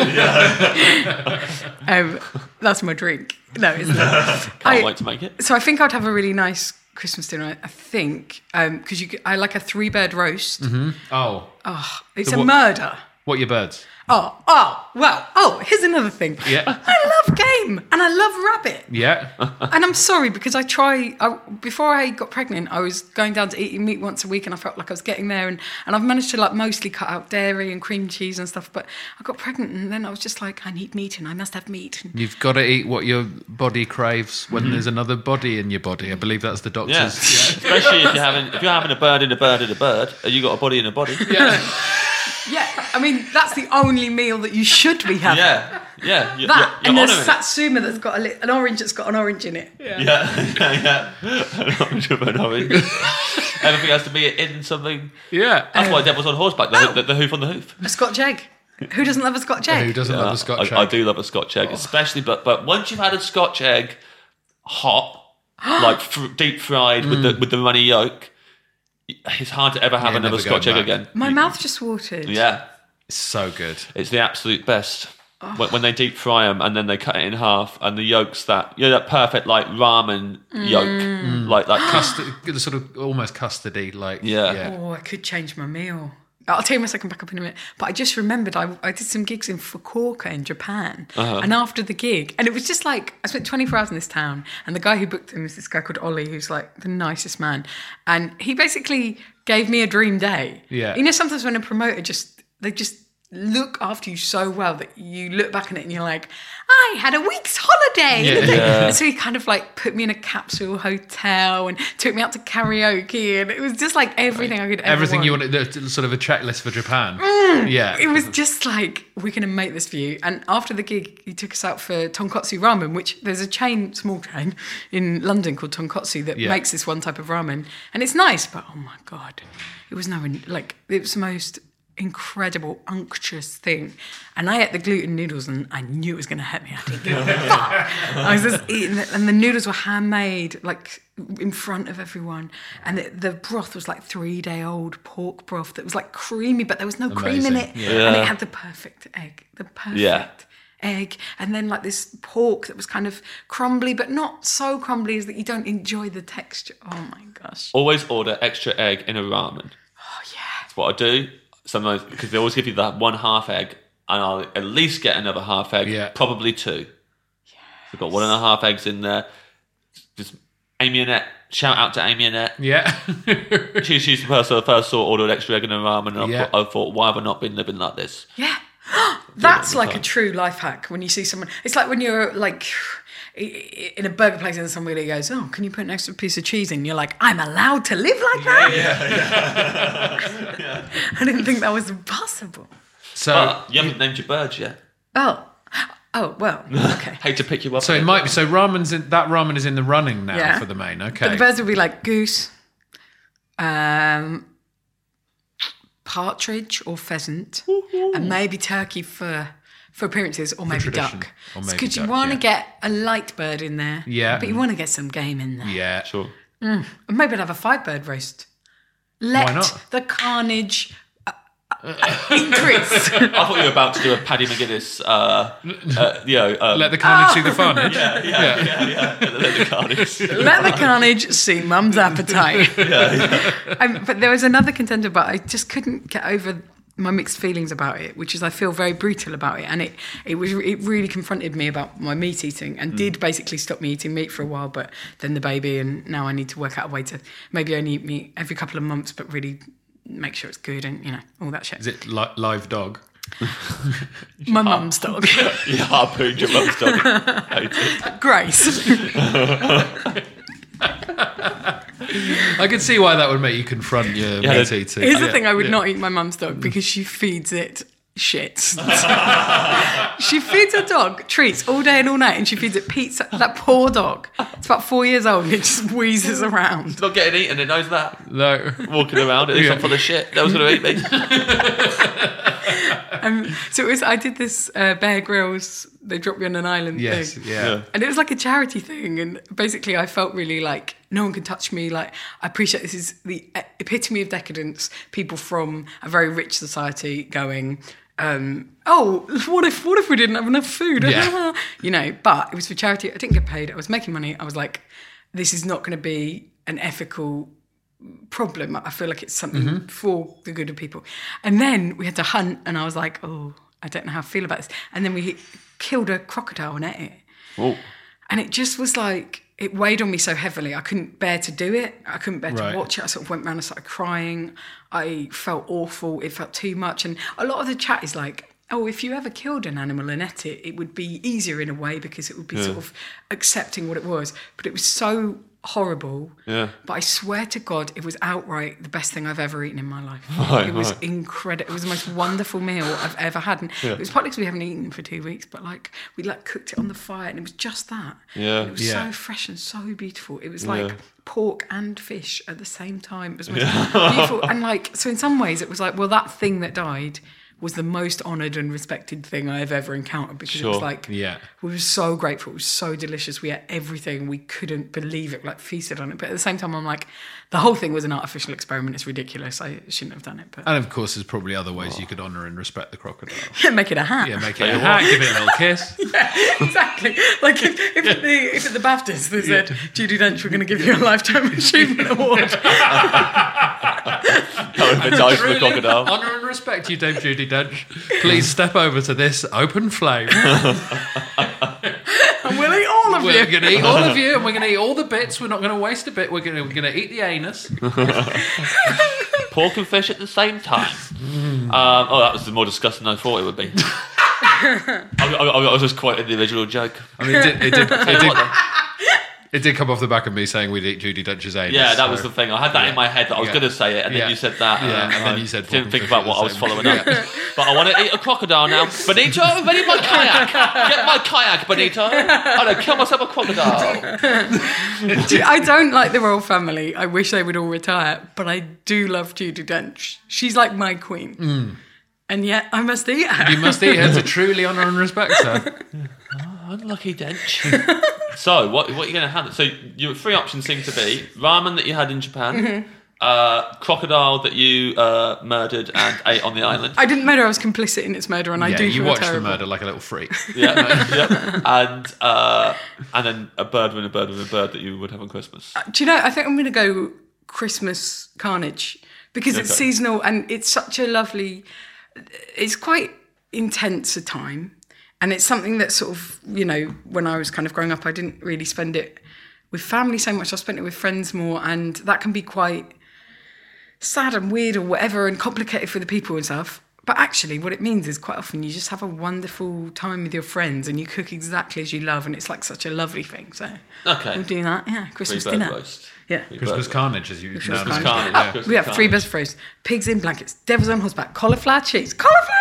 That's my drink. No, it's not. Can't wait to make it. So I think I'd have a really nice Christmas dinner. I think because I like a 3-bird roast. Mm-hmm. Oh, It's a murder. what are your birds? Here's another thing. Yeah. I love game and I love rabbit. Yeah. And I'm sorry because before I got pregnant, I was going down to eating meat once a week and I felt like I was getting there and I've managed to mostly cut out dairy and cream cheese and stuff, but I got pregnant and then I was just like, I need meat and I must have meat. You've got to eat what your body craves when there's another body in your body. I believe that's the doctor's. Yeah. Especially if you're having a bird in a bird in a bird, and you got a body in a body. Yeah. Yeah, I mean, that's the only meal that you should be having. Yeah. That, You're and there's honouring it. satsuma that's got an orange that's got an orange in it. Yeah. An orange with an orange. Everything has to be in something. Yeah. That's why devil's on horseback. The hoof on the hoof. A Scotch egg. Who doesn't love a Scotch egg? Who doesn't love a Scotch egg? I do love a Scotch egg, especially. But once you've had a Scotch egg, hot, deep fried with the runny yolk, it's hard to ever have another never Scotch egg going back. again. My mouth just watered. Yeah, It's so good. it's the absolute best. when they deep fry them and then they cut it in half, and the yolks that perfect like ramen yolk, like that Custard, sort of almost custardy, like Oh, I could change my meal. I'll tell you my second back up in a minute. But I just remembered I did some gigs in Fukuoka in Japan. And after the gig, and it was just like, I spent 24 hours in this town, and the guy who booked him was this guy called Ollie, who's like the nicest man. And he basically gave me a dream day. Yeah. You know, sometimes when a promoter they just look after you so well that you look back on it and you're like, I had a week's holiday. Yeah. And so he kind of like put me in a capsule hotel and took me out to karaoke, and it was just like everything I could ever everything want. you wanted, sort of a checklist for Japan. Yeah. It was just like, we're going to make this for you. And after the gig, he took us out for tonkotsu ramen, which there's a chain, small chain in London called Tonkotsu that makes this one type of ramen. And it's nice, but oh my God, it was it was the most incredible, unctuous thing. And I ate the gluten noodles and I knew it was going to hurt me. I didn't give a fuck. I was just eating it, and the noodles were handmade, like in front of everyone. And the broth was like 3-day-old pork broth that was like creamy, but there was no cream in it. Yeah. And it had the perfect egg, egg, and then like this pork that was kind of crumbly, but not so crumbly as that you don't enjoy the texture. Oh my gosh. Always order extra egg in a ramen. Oh yeah. That's what I do. Sometimes, because they always give you that 1/2 egg, and I'll at least get another half egg, probably 2. Yes. We've got 1.5 eggs in there. Just Amy Annette, shout out to Amy Annette. Yeah. She's the person I first saw ordered extra egg in a ramen, and I thought, why have I not been living like this? Yeah. That's like a true life hack when you see someone. It's like when you're like in a burger place and somebody goes, oh, can you put an extra piece of cheese in? You're like, I'm allowed to live like that? Yeah. I didn't think that was possible. So you haven't named your birds yet. Oh, well, okay. Hate to pick you up. So it might be. So ramen is in the running now for the main. Okay. But the birds would be like goose, partridge or pheasant, and maybe turkey for appearances, or maybe duck. Because you want to get a light bird in there, but you want to get some game in there. Yeah, sure. And maybe I'd have a 5-bird roast. Why not? The carnage I increase. thought you were about to do a Paddy McGuinness. Let the carnage see the carnage. Yeah. Let the carnage. Let the carnage see Mum's appetite. But there was another contender, but I just couldn't get over my mixed feelings about it, which is I feel very brutal about it, and it really confronted me about my meat eating, and did basically stop me eating meat for a while. But then the baby, and now I need to work out a way to maybe only eat meat every couple of months, but really make sure it's good, and all that shit. Is it live dog? My mum's dog. You harpooned your mum's dog. Grace. I can see why that would make you confront your meat eating. Here's the thing: I would not eat my mum's dog because she feeds it shit. She feeds her dog treats all day and all night, and she feeds it pizza. That poor dog. It's about 4 years old, and it just wheezes around. It's not getting eaten. It knows that. No, walking around, it's not full of shit. That was going to eat me. So I did this Bear Grylls, they dropped me on an island thing. Yeah. And it was like a charity thing, and basically I felt really like no one can touch me. Like, I appreciate this is the epitome of decadence. People from a very rich society going, what if we didn't have enough food? Yeah. But it was for charity. I didn't get paid. I was making money. I was like, this is not going to be an ethical problem. I feel like it's something for the good of people. And then we had to hunt, and I was like, I don't know how I feel about this. And then we killed a crocodile and ate it. Oh. And it just was like, it weighed on me so heavily. I couldn't bear to do it. I couldn't bear to watch it. I sort of went around and started crying. I felt awful. It felt too much. And a lot of the chat is like, if you ever killed an animal and ate it, it would be easier in a way because it would be sort of accepting what it was. But it was so horrible. Yeah. But I swear to God, it was outright the best thing I've ever eaten in my life. It was incredible. It was the most wonderful meal I've ever had. And it was partly because we haven't eaten for 2 weeks, but we cooked it on the fire, and it was just that. Yeah. And it was so fresh and so beautiful. It was like pork and fish at the same time. It was the most beautiful. And so in some ways it was like, well, that thing that died was the most honoured and respected thing I have ever encountered, because it was like, we were so grateful. It was so delicious. We ate everything. We couldn't believe it, like feasted on it. But at the same time, I'm like, the whole thing was an artificial experiment. It's ridiculous. I shouldn't have done it. But And of course, there's probably other ways you could honour and respect the crocodile. yeah, make it a hat. Yeah, make it a hat, give it a little kiss. Yeah, exactly. Like if at the BAFTAs they said, Judi Dench, we're going to give you a Lifetime Achievement Award. The crocodile. Honour and respect you, Dame Judi Dench. Please step over to this open flame. And we'll eat all of you. We're going to eat all of you, and we're going to eat all the bits. We're not going to waste a bit. We're going to eat the anus. Pork and fish at the same time. That was more disgusting than I thought it would be. I was just quite an individual joke. I mean, it did come off the back of me saying we'd eat Judi Dench's anus. Yeah, that was the thing. I had that in my head that I was going to say it, and then you said that. Yeah, and then you said didn't think about what I was following up. But I want to eat a crocodile now. Benito, I need my kayak. Get my kayak, Benito. I'm going to kill myself a crocodile. I don't like the royal family. I wish they would all retire, but I do love Judi Dench. She's like my queen. And yet I must eat her. You must eat her to truly honour and respect her. Unlucky Dench. So, what are you going to have? So, your three options seem to be ramen that you had in Japan, crocodile that you murdered and ate on the island. I didn't murder, I was complicit in its murder, and I do you feel watched terrible. the murder like a little freak. And then a bird with a bird with a bird that you would have on Christmas. Do you know, I think I'm going to go Christmas carnage, because it's seasonal and it's such a lovely... It's quite intense a time, and it's something that sort of, you know, when I was kind of growing up, I didn't really spend it with family so much. I spent it with friends more, and that can be quite sad and weird or whatever and complicated for the people and stuff. But actually what it means is quite often you just have a wonderful time with your friends and you cook exactly as you love, and it's like such a lovely thing. So we'll do that. Yeah, Christmas dinner. Roast. Yeah. Christmas carnage, as you know. Christmas carnage. Oh, we have three best phrases: pigs in blankets, devils on horseback, cauliflower cheese,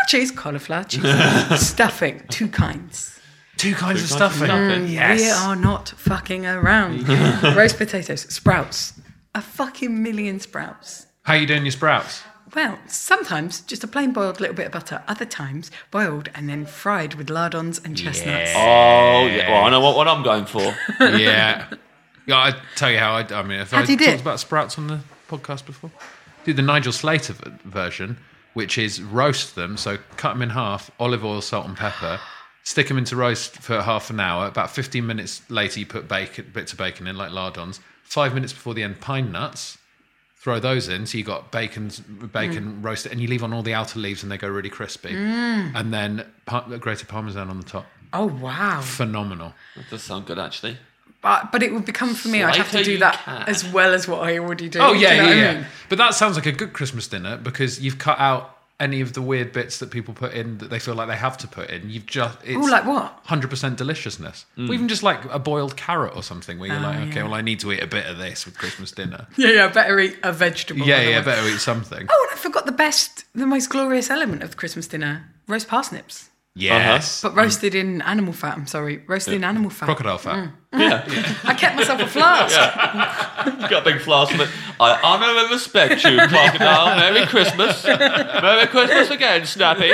stuffing, two kinds. Two kinds of stuffing. Yes. We are not fucking around. Roast potatoes, sprouts, a fucking million sprouts. How are you doing your sprouts? Well, sometimes just a plain boiled little bit of butter. Other times boiled and then fried with lardons and chestnuts. Oh, yeah. Well, I know what I'm going for. Yeah. I tell you how I mean, if I talked about sprouts on the podcast before, do the Nigel Slater version, which is roast them. So cut them in half, olive oil, salt and pepper, stick them into roast for half an hour. About 15 minutes later, you put bits of bacon in, like lardons. 5 minutes before the end, pine nuts. Throw those in, so you got bacon roasted, and you leave on all the outer leaves, and they go really crispy. And then grated parmesan on the top. Oh wow! Phenomenal. That does sound good, actually. But it would become for me. I'd have to do that as well as what I already do. Oh yeah, do you know what I mean? But that sounds like a good Christmas dinner, because you've cut out any of the weird bits that people put in that they feel like they have to put in. You've just like what? 100% deliciousness. Or even just like a boiled carrot or something, where you're well, I need to eat a bit of this with Christmas dinner. Yeah, better eat a vegetable. Yeah, better eat something. Oh, and I forgot the most glorious element of the Christmas dinner: roast parsnips. Yes. But roasted in animal fat. I'm sorry, roasted in animal fat. Crocodile fat. Yeah. I kept myself a flask. Got a big flask of it. I honour and respect you, crocodile. Merry Christmas. Merry Christmas again, Snappy.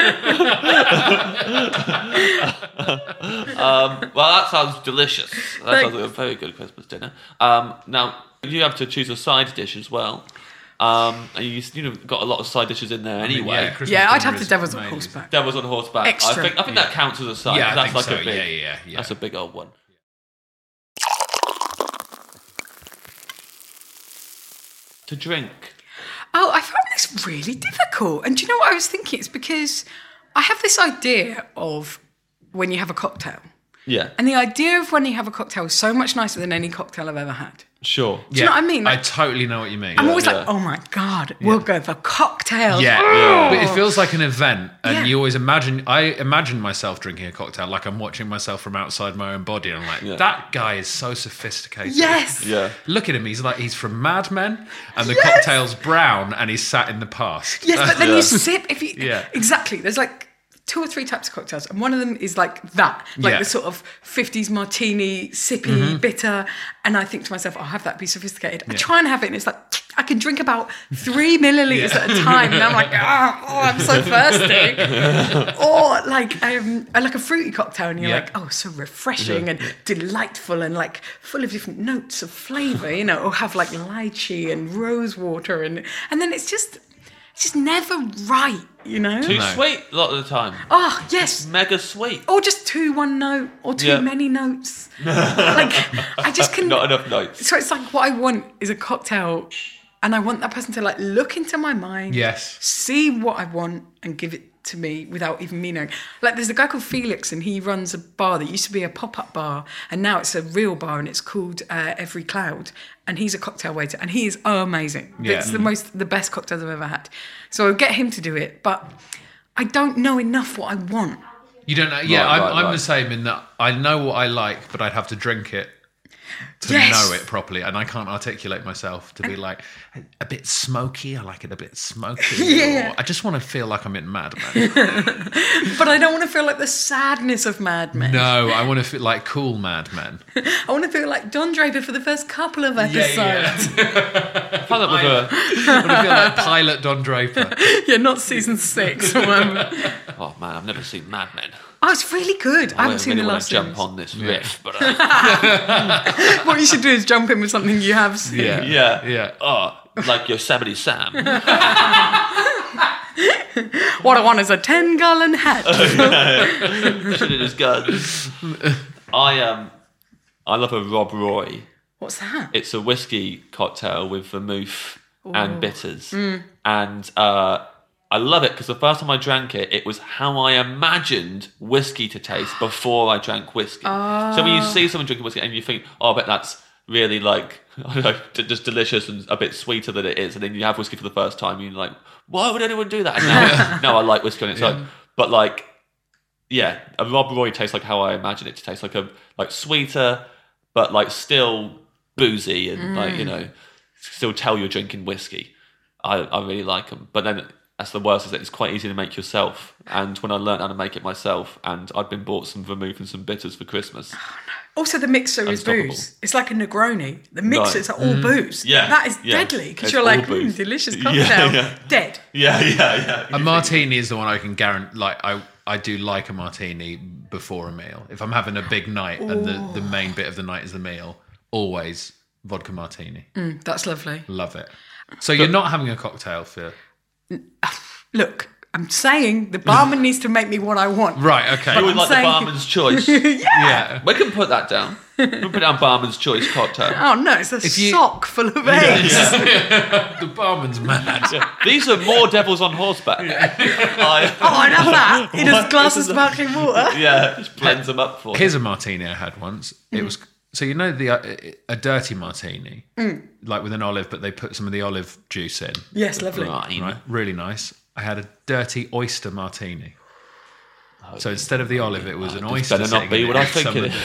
Well, that sounds delicious. That sounds like a very good Christmas dinner. Now, you have to choose a side dish as well. And you got a lot of side dishes in there anyway. Yeah, I'd have the devil's on horseback. Devil's on horseback. Extra. I think that counts as a side. Yeah, that's I think like so. a big. Yeah. That's a big old one. To drink. Oh, I found this really difficult. And do you know what I was thinking? It's because I have this idea of when you have a cocktail. Yeah. And the idea of when you have a cocktail is so much nicer than any cocktail I've ever had. Sure. Do you know what I mean? I totally know what you mean. I'm always like, oh my God, we'll go for cocktails. Yeah. But it feels like an event, and you always I imagine myself drinking a cocktail like I'm watching myself from outside my own body, and I'm like, that guy is so sophisticated. Yes. Yeah. Look at him. He's from Mad Men, and the cocktail's brown, and he's sat in the past. Yes, but then you sip. Yeah. Exactly. There's like 2 or 3 types of cocktails, and one of them is like that, like the sort of 50s martini, sippy, bitter. And I think to myself, I'll have that, be sophisticated. I try and have it, and it's like, I can drink about 3 milliliters at a time, and I'm like, I'm so thirsty. Or like a fruity cocktail, and you're like, oh, so refreshing and delightful, and like full of different notes of flavour, you know. Or have like lychee and rose water, and then it's just never right, you know. Too sweet a lot of the time. Oh yes, mega sweet. Or just one note, or too many notes. Like I just can not enough notes. So it's like what I want is a cocktail, and I want that person to like look into my mind, see what I want, and give it to me without even me knowing. Like there's a guy called Felix, and he runs a bar that used to be a pop-up bar, and now it's a real bar, and it's called Every Cloud, and he's a cocktail waiter, and he is amazing. It's the best cocktails I've ever had. So I'll get him to do it, but I don't know enough what I want. You don't know? Yeah, I'm the same in that I know what I like, but I'd have to drink it to know it properly, and I can't articulate myself to be like a bit smoky. I like it a bit smoky. Or I just want to feel like I'm in Mad Men. But I don't want to feel like the sadness of Mad Men. No, I want to feel like cool Mad Men. I want to feel like Don Draper for the first couple of episodes. I want to feel like pilot Don Draper. Not season 6 or whatever. Oh man, I've never seen Mad Men. Oh, it's really good. I haven't seen the last series. Jump on this riff, but what you should do is jump in with something you have seen. Yeah. Oh, like Yosemite Sam. What I want is a 10-gallon hat. Shoot in his guns. I love a Rob Roy. What's that? It's a whiskey cocktail with vermouth and bitters, and I love it because the first time I drank it, it was how I imagined whiskey to taste before I drank whiskey. So when you see someone drinking whiskey and you think, oh, I bet that's really like, I don't know, just delicious and a bit sweeter than it is, and then you have whiskey for the first time, and you're like, why would anyone do that? And now I like whiskey on its own. But like, a Rob Roy tastes like how I imagine it to taste, like sweeter, but like still boozy and like, you know, still tell you're drinking whiskey. I really like them. But then that's the worst, is that it's quite easy to make yourself. And when I learned how to make it myself, and I'd been bought some vermouth and some bitters for Christmas. Oh, no. Also, the mixer is booze. It's like a Negroni. The mixers are all booze. Yeah. That is deadly, because you're like, delicious cocktail. Dead. Yeah. A martini is the one I can guarantee. Like, I do like a martini before a meal. If I'm having a big night and the main bit of the night is the meal, always vodka martini. That's lovely. Love it. So you're not having a cocktail for... Look, I'm saying the barman needs to make me what I want. Right, okay. You would like the barman's choice. Yeah. We can put that down. We can put down barman's choice cocktail. Oh, no, it's a sock full of eggs. The barman's mad. These are more devils on horseback. I'd have that in a glass of sparkling water. Yeah, just blends them up for you. Here's a martini I had once. It was... So you know a dirty martini, like with an olive, but they put some of the olive juice in. Yes, lovely. Right, really nice. I had a dirty oyster martini. So instead of the olive, it was an oyster. Better not be what I think it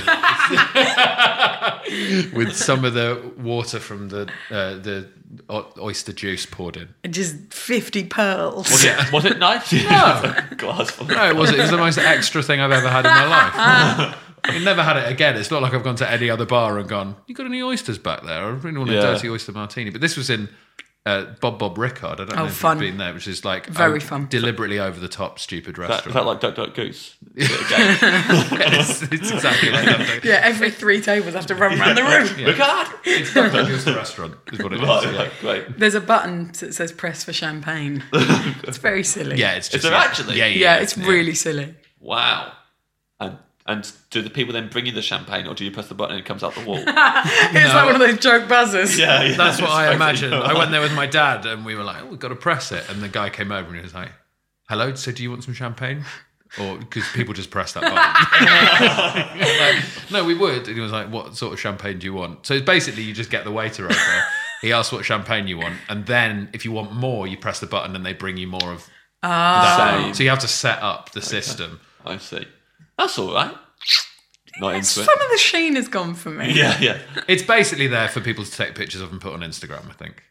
is. With some of the water from the oyster juice poured in. And just 50 pearls. Was it nice? No. Glass full. No, it wasn't. It was the most extra thing I've ever had in my life. I've never had it again. It's not like I've gone to any other bar and gone, you got any oysters back there? I really want a dirty oyster martini. But this was in Bob Rickard. I don't know if you've been there, which is like very fun. Deliberately over the top, stupid restaurant. Is that like Duck Duck Goose? It's exactly like that. Yeah, every 3 tables have to run around the room. Rickard! It's Duck Duck Goose, the restaurant, is what it is. Right, great. There's a button that says press for champagne. It's very silly. Yeah, it's just... Is there actually? Yeah, it's really silly. Wow. And do the people then bring you the champagne, or do you press the button and it comes out the wall? It's like one of those joke buzzers. Yeah. That's what I imagine. I went there with my dad and we were like, we've got to press it. And the guy came over and he was like, hello, so do you want some champagne? Or because people just press that button. Like, no, we would. And he was like, what sort of champagne do you want? So basically you just get the waiter over. He asks what champagne you want. And then if you want more, you press the button and they bring you more of that. So you have to set up the system. I see. That's all right. Not into it. Some of the sheen has gone for me. Yeah. It's basically there for people to take pictures of and put on Instagram, I think.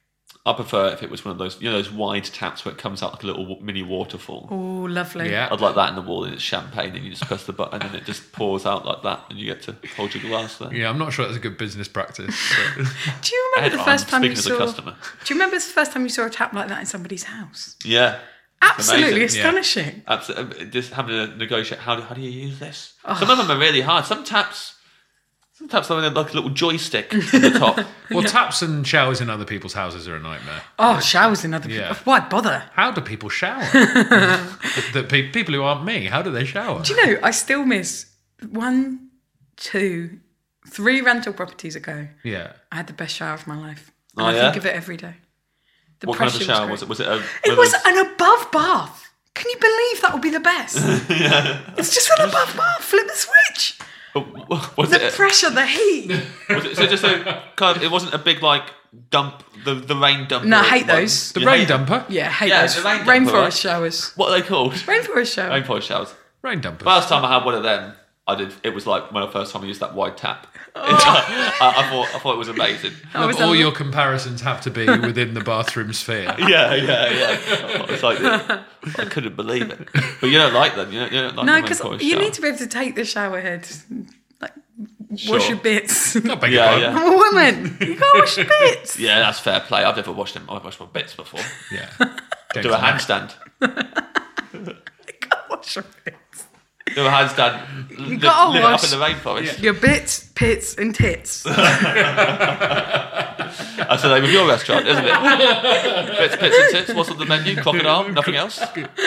I prefer if it was one of those, those wide taps where it comes out like a little mini waterfall. Oh, lovely. Yeah. I'd like that in the wall, and it's champagne, and you just press the button, and it just pours out like that, and you get to hold your glass there. Yeah, I'm not sure that's a good business practice. But... Do you remember the first time you saw? Speaking as a customer. Do you remember the first time you saw a tap like that in somebody's house? Yeah. Absolutely amazing. astonishing. Yeah. Absolutely. Just having to negotiate. How do you use this? Some of them are really hard. Some taps have like a little joystick at the top. Well, taps and showers in other people's houses are a nightmare. Oh, showers in other people. Yeah. Why bother? How do people shower? People who aren't me, how do they shower? Do you know, I still miss 1, 2, 3 rental properties ago. Yeah. I had the best shower of my life. Oh, And I yeah? think of it every day. The What kind of a pressure shower was it? Was it a... It was an above bath. Can you believe that would be the best? It's just an above bath. Flip the switch. Was The pressure, the heat. Was it, so just a kind of, it wasn't a big like dump, the rain dumper. No, I hate those. The rain dumper? Yeah, hate Yeah, those. the rain dumper, Rainforest right? showers. What are they called? Rainforest shower. Rainforest showers. Rain dumpers. Last time I had one of them, it was like when the first time I used that wide tap. Oh. I thought it was amazing. Look, all your comparisons have to be within the bathroom sphere. Yeah. It's like I couldn't believe it. But you don't like them. You don't like No, the because Rainforest you shower. need to be able to take the shower head, like Sure. wash your bits. I beg your pardon. I'm a woman. You can't wash your bits. Yeah, that's fair play. I've never washed them. I've washed my bits before. Yeah. Do a handstand. You can't wash your bits. Do a handstand. You gotta live it up wash in the rainforest. your bits, pits, and tits. That's the name of your restaurant, isn't it? Bits, pits, and tits. What's on the menu? Crocodile. Nothing else.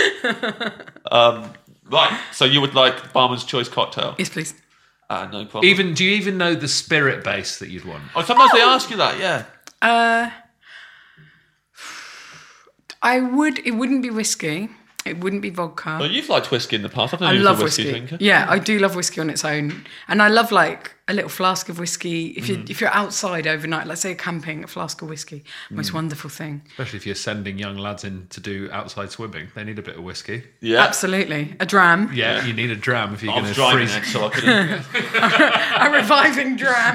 Right. So you would like Barman's Choice cocktail? Yes, please. No problem. Do you even know the spirit base that you'd want? Oh, sometimes they ask you that. Yeah. I would. It wouldn't be whiskey. It wouldn't be vodka. Well, you've liked whiskey in the past. I've known I you as love a whiskey whiskey. drinker. Yeah, I do love whiskey on its own, and I love like a little flask of whiskey. If you're outside overnight, let's say you're camping, a flask of whiskey, most wonderful thing. Especially if you're sending young lads in to do outside swimming. They need a bit of whiskey. Yeah. Absolutely, a dram, Yeah, you need a dram if you're I going was to driving freeze. it, so I couldn't. a reviving dram.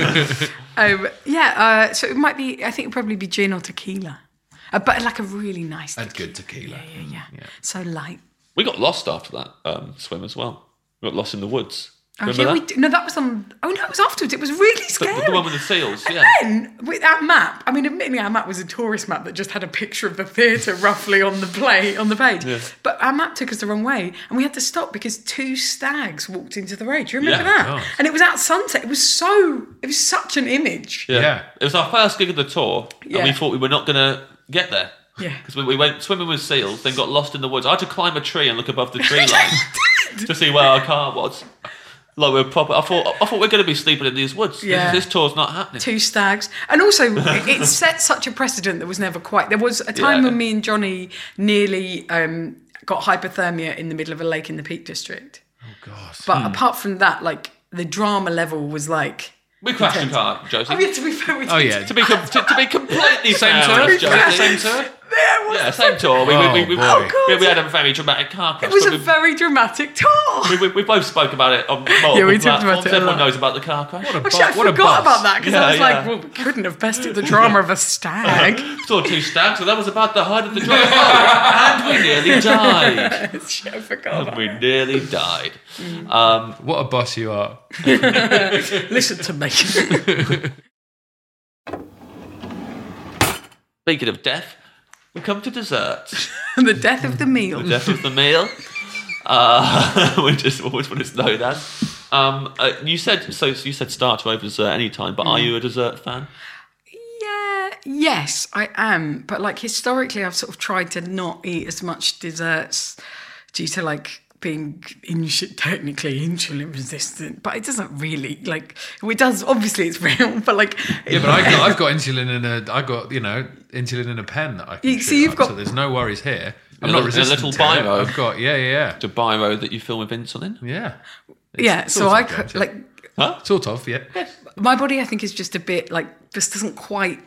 Yeah. So it might be. I think it'd probably be gin or tequila, but like a really nice. That's good tequila. Yeah. So light. We got lost after that swim as well. We got lost in the woods. Oh, Remember yeah, that? no, that was on. Oh no, it was afterwards. It was really scary. The one with the seals, yeah. Then with our map, I mean, admittedly, our map was a tourist map that just had a picture of the theatre roughly on the page. Yeah. But our map took us the wrong way, and we had to stop because 2 stags walked into the road. Do you remember that? God. And it was at sunset. It was such an image. Yeah. It was our first gig of the tour, Yeah. and we thought we were not going to get there. Yeah. Because we went swimming with seals, then got lost in the woods. I had to climb a tree and look above the tree line to see where our car was. Like we were proper. I thought we were going to be sleeping in these woods. Yeah. This tour's not happening. 2 stags. And also, it set such a precedent that was never quite... There was a time when me and Johnny nearly got hypothermia in the middle of a lake in the Peak District. Oh, God. But apart from that, like, the drama level was like... We crashed your car, Josie. Oh, yeah, to be fair, we did. Oh, yeah. To be completely Same fair, tour? Josie. Same tour? There was Yeah, same tour. We had a very dramatic car crash. It was but a very dramatic tour. we both spoke about it on multiple we talked platforms. about it a Everyone lot. knows about the car crash. Actually, I What a forgot bus. about that because I was like, well, we couldn't have bested the drama of a stag. Saw 2 stags, so that was about the height of the drama. And we nearly died. Shit, I forgot about We nearly died. What a boss you are. Listen to me. Speaking of death, we come to desserts. The death of the meal. The death of the meal, which is always what it's known as. You said starter over dessert anytime, but are you a dessert fan? Yeah, yes, I am. But like historically, I've sort of tried to not eat as much desserts due to like being technically insulin resistant. But it doesn't really it does. Obviously, it's real. But like, Yeah, but I've got insulin insulin in a pen that I can shoot up, so there's no worries here. I'm not resistant a little to it. biro. I've got The biro that you fill with insulin. Yeah. yeah. So I could like. Huh? Sort of, yeah. My body, I think, is just a bit like just doesn't quite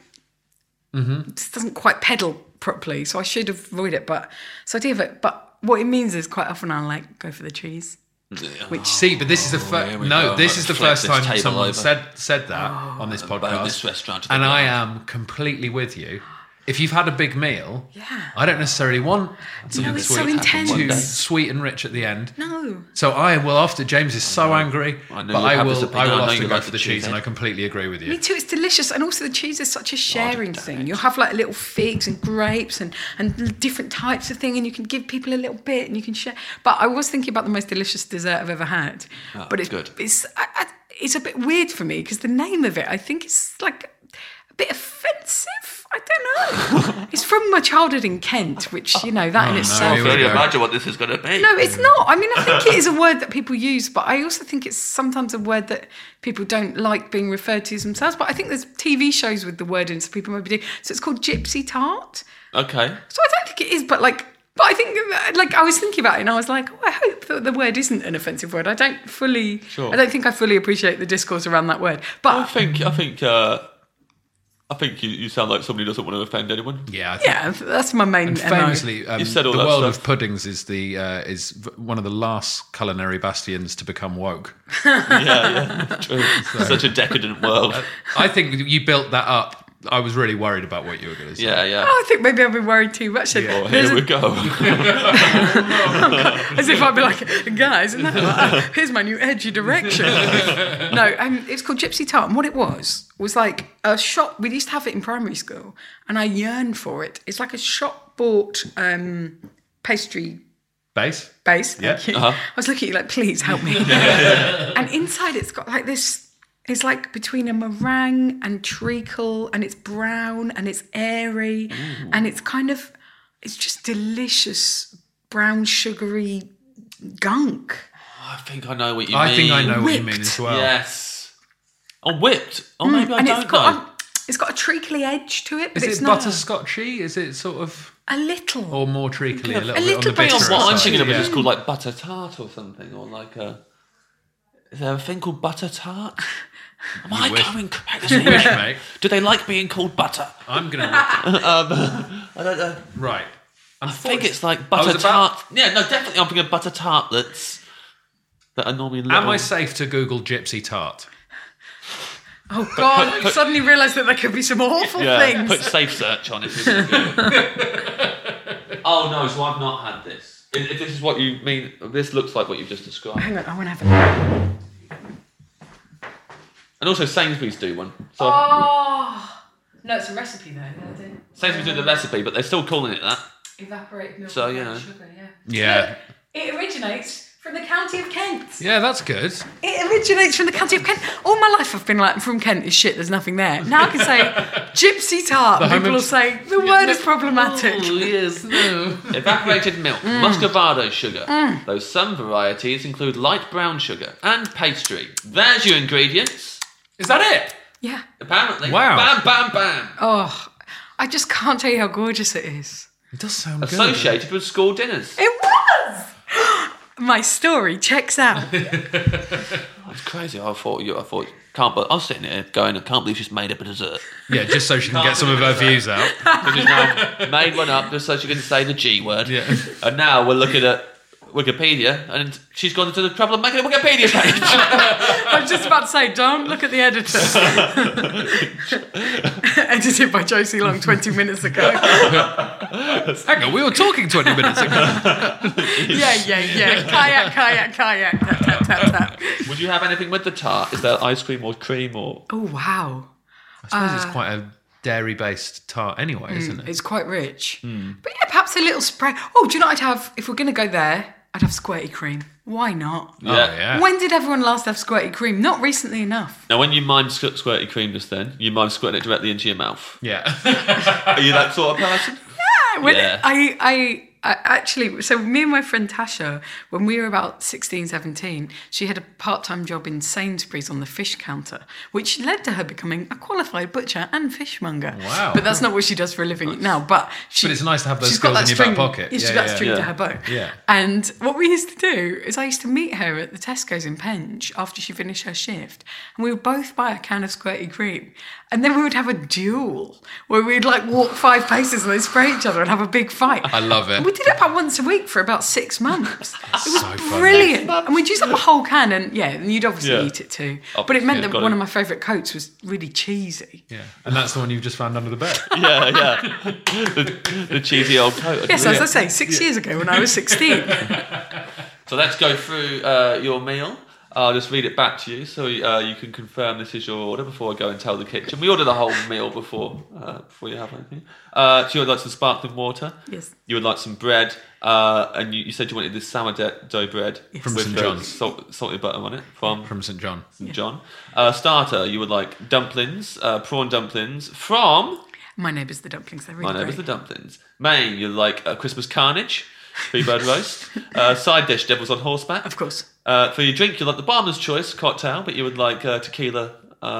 pedal properly. So I should avoid it. But so I do have it. But what it means is quite often I'll like go for the cheese. Which See, but this is the this is the Flip first this time table someone over. said that on this podcast, this restaurant to the and I ground. am completely with you. if you've had a big meal, I don't necessarily want something it's sweet. so intense. Too sweet and rich at the end. No. So I will after James is so angry, but I will often go like for the cheese, and I completely agree with you. Me too. It's delicious, and also the cheese is such a sharing thing. You'll have like little figs and grapes and different types of thing, and you can give people a little bit, and you can share. But I was thinking about the most delicious dessert I've ever had. But it's good. It's a bit weird for me because the name of it, I think, is like a bit offensive. I don't know. It's from my childhood in Kent, which, you know, that in itself... I can only imagine what this is going to be. No, it's not. I mean, I think it is a word that people use, but I also think it's sometimes a word that people don't like being referred to as themselves. But I think there's TV shows with the word in, so people maybe do. So it's called gypsy tart. Okay. So I don't think it is, but I think, I was thinking about it and I was like, I hope that the word isn't an offensive word. I don't think I fully appreciate the discourse around that word. But I think you sound like somebody who doesn't want to offend anyone. Yeah, that's my main. And famously, you said all the that world stuff. of puddings is is one of the last culinary bastions to become woke. True. Such a decadent world. I think you built that up. I was really worried about what you were going to say. Yeah. Oh, I think maybe I've been worried too much. Here we go. As if I'd be like, guys, here's my new edgy direction. No, it's called Gypsy Tart. And what it was like a shop. We used to have it in primary school, and I yearned for it. It's like a shop-bought pastry base. Yeah. I was looking at you like, please help me. And inside it's got like this... It's like between a meringue and treacle, and it's brown and it's airy, and it's just delicious brown sugary gunk. I think I know what you mean. I think I know what you mean as well. Yes. Oh, whipped. Oh, maybe I don't know. It's got a treacly edge to it, but it's not butterscotchy? Is it sort of a little or more treacly? A little bit on the bitter on what I'm thinking of is just called like butter tart or something, or like a. Is there a thing called butter tart? Am I going correct? Mate. Do they like being called butter? I'm going to... I don't know. Right. I think it's like butter tart. Yeah, no, definitely I'm thinking butter tartlets that are normally little. Am I safe to Google gypsy tart? Oh, God, I suddenly realised that there could be some awful things. Put safe search on it. Oh, no, so I've not had this. If this is what you mean, this looks like what you've just described. Hang on, I want to have it. And also Sainsbury's do one. So no, it's a recipe though. Sainsbury's do the recipe, but they're still calling it that. Evaporated milk and sugar, Yeah. It originates from the county of Kent. Yeah, that's good. It originates from the county of Kent. All my life I've been like, from Kent is shit, there's nothing there. Now I can say gypsy tart. People will say, the word is problematic. Oh, yes, no. Evaporated milk, muscovado sugar. Though some varieties include light brown sugar and pastry. There's your ingredients. Is that it? Yeah. Apparently. Wow. Bam, bam, bam. Oh, I just can't tell you how gorgeous it is. It does sound good. Associated with school dinners. It was! My story checks out. That's crazy. I thought, can't, but I was sitting here going, I can't believe she's made up a dessert. Yeah, just so she can get some of her views out. She's now made one up just so she can say the G word. Yeah. And now we're looking at Wikipedia, and she's gone into the trouble of making a Wikipedia page. I was just about to say, don't look at the editor. Edited by Josie Long 20 minutes ago. Hang on, we were talking 20 minutes ago. Yeah. Kayak. Tap, tap. Would you have anything with the tart? Is there ice cream or cream or? Oh, wow. I suppose it's quite a dairy-based tart anyway, isn't it? It's quite rich. But yeah, perhaps a little spray. Oh, do you know what I'd have? If we're going to go there, I'd have squirty cream. Why not? Yeah. Oh, yeah. When did everyone last have squirty cream? Not recently enough. Now, when you mime squirty cream just then, you mime squirting it directly into your mouth. Yeah. Are you that sort of person? Yeah. I actually, so me and my friend Tasha, when we were about 16, 17, she had a part-time job in Sainsbury's on the fish counter, which led to her becoming a qualified butcher and fishmonger. Wow. But that's not what she does for a living now. But it's nice to have those skills in your back pocket. Yeah, she's got that string to her bow. Yeah. And what we used to do is I used to meet her at the Tesco's in Penge after she finished her shift, and we would both buy a can of squirty cream. And then we would have a duel where we'd like walk 5 paces and they'd spray each other and have a big fight. I love it. We did it about once a week for about 6 months. It was brilliant. And we'd use up a whole can and you'd obviously eat it too. But it meant that one of my favourite Cokes was really cheesy. Yeah. And that's the one you've just found under the bed. The cheesy old Coke. Yes, as I say, 6 years ago when I was 16. So let's go through your meal. I'll just read it back to you so you can confirm this is your order before I go and tell the kitchen. We ordered the whole meal before you have anything. So you would like some sparkling water. Yes. You would like some bread. And you said you wanted this sourdough bread. Yes. From with St. John's. Salted butter on it. From St. John. St. John. Starter, you would like dumplings, prawn dumplings from... My neighbours the dumplings, they're really My neighbours great. the dumplings. Main, you like Christmas carnage. Freebird roast. Side dish, Devils on Horseback. Of course. For your drink, you like the Barman's Choice cocktail, but you would like tequila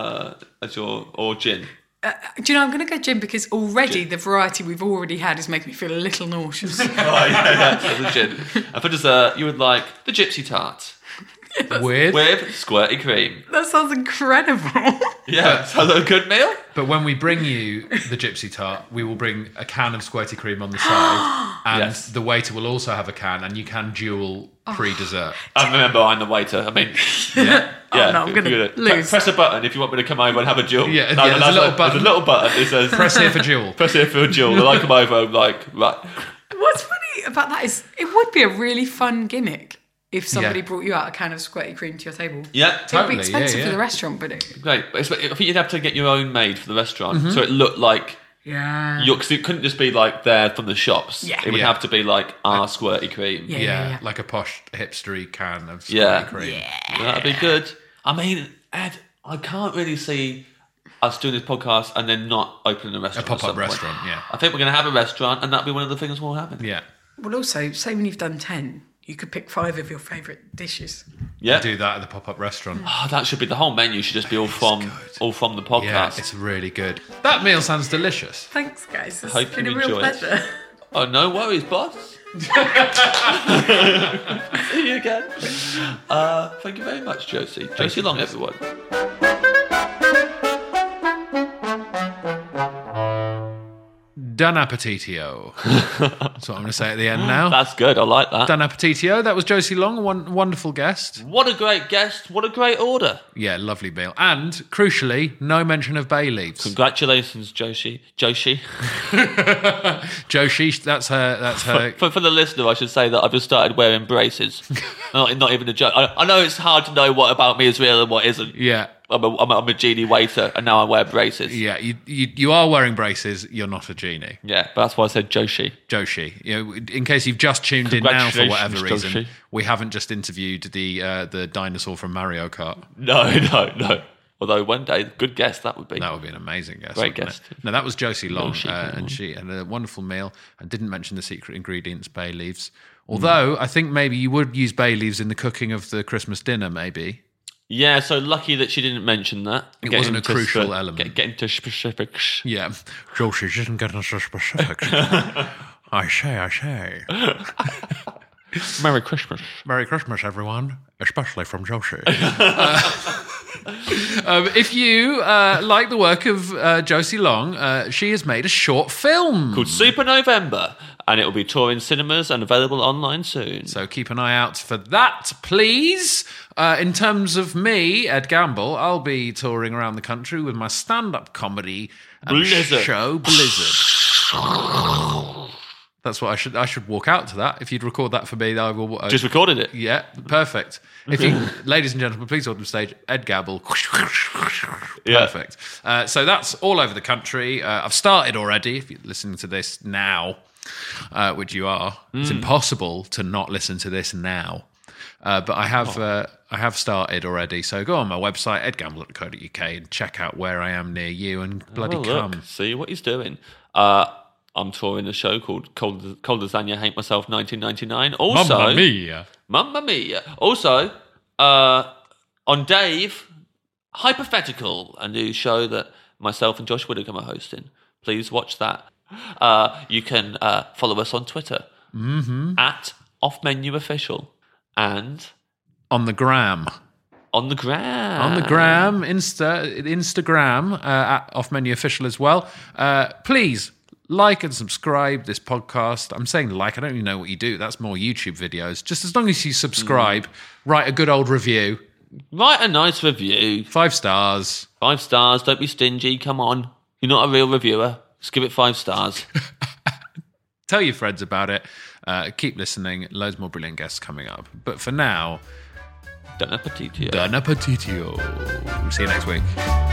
as or gin. Do you know, I'm going to go gin because already the variety we've already had is making me feel a little nauseous. So the gin. And for dessert, you would like the Gypsy Tart. With squirty cream. That sounds incredible. Yeah, sounds like a good meal. But when we bring you the Gypsy Tart, we will bring a can of squirty cream on the side, and the waiter will also have a can, and you can duel pre-dessert. I remember I'm the waiter. I mean, no, I'm going to lose. Press a button if you want me to come over and have a duel. Yeah, no, there's a little button. There's a little button. It says press here for duel. Press here for a duel. And I come over, I'm like, right. What's funny about that is it would be a really fun gimmick if somebody brought you out a can of squirty cream to your table. Yeah, totally. It would be expensive for the restaurant, but great. But I think you'd have to get your own made for the restaurant, so it looked like because it couldn't just be like there from the shops. Yeah, it would have to be like our squirty cream. Yeah. Like a posh hipstery can of squirty cream. Yeah, that'd be good. I mean, Ed, I can't really see us doing this podcast and then not opening a restaurant. A pop-up restaurant. Yeah, I think we're going to have a restaurant, and that'll be one of the things we'll happen. Yeah. Well, also, say when you've done 10. You could pick 5 of your favourite dishes. Yeah, do that at the pop-up restaurant. Oh, that should be the whole menu. Should just be all from the podcast. Yeah, it's really good. That meal sounds delicious. Thanks, guys. It's Hope been you a real enjoy it. pleasure. Oh, no worries, boss. See you again. Thank you very much, Josie. Josie Long, everyone. Done appetitio. That's what I'm going to say at the end now. That's good. I like that. Done appetitio. That was Josie Long, one wonderful guest. What a great guest. What a great order. Yeah, lovely meal. And, crucially, no mention of bay leaves. Congratulations, Josie. Josie, that's her. For the listener, I should say that I've just started wearing braces. not even a joke. I know it's hard to know what about me is real and what isn't. Yeah. I'm a genie waiter, and now I wear braces. Yeah, you are wearing braces. You're not a genie. Yeah, but that's why I said Joshi. Joshi. You know, in case you've just tuned in now for whatever reason, Joshi. We haven't just interviewed the dinosaur from Mario Kart. No. Although one day, good guest that would be. That would be an amazing guest. Great guest. No, that was Josie Long, and she had a wonderful meal. And didn't mention the secret ingredients, bay leaves. Although I think maybe you would use bay leaves in the cooking of the Christmas dinner, maybe. Yeah, so lucky that she didn't mention that. It wasn't a crucial element. Get into specifics. Yeah. Josie didn't get into specifics. I say. Merry Christmas. Merry Christmas, everyone, especially from Josie. If you like the work of Josie Long, she has made a short film called Super November, and it will be touring cinemas and available online soon. So keep an eye out for that, please. In terms of me, Ed Gamble, I'll be touring around the country with my stand-up comedy and show Blizzard. That's what I should walk out to that. If you'd record that for me, I will. Just recorded it. Yeah, perfect. If you, ladies and gentlemen, please welcome to stage Ed Gamble. Perfect. So that's all over the country. I've started already. If you're listening to this now, which you are, it's impossible to not listen to this now. But I have started already. So go on my website, edgamble.co.uk, and check out where I am near you and bloody come. See what he's doing. I'm touring a show called Cold Lasagna Hate Myself 1999. Also, Mamma Mia. Also, on Dave, Hypothetical, a new show that myself and Josh Widdicombe are hosting. Please watch that. You can follow us on Twitter at offmenuofficial and on the gram. Instagram at offmenuofficial as well. Please like and subscribe this podcast. I'm saying like, I don't even know what you do. That's more YouTube videos. Just as long as you subscribe, write a good old review. Write a nice review. 5 stars. 5 stars. Don't be stingy. Come on. You're not a real reviewer. Just give it 5 stars. Tell your friends about it. Keep listening. Loads more brilliant guests coming up. But for now, Don appetitio. Don appetitio. See you next week.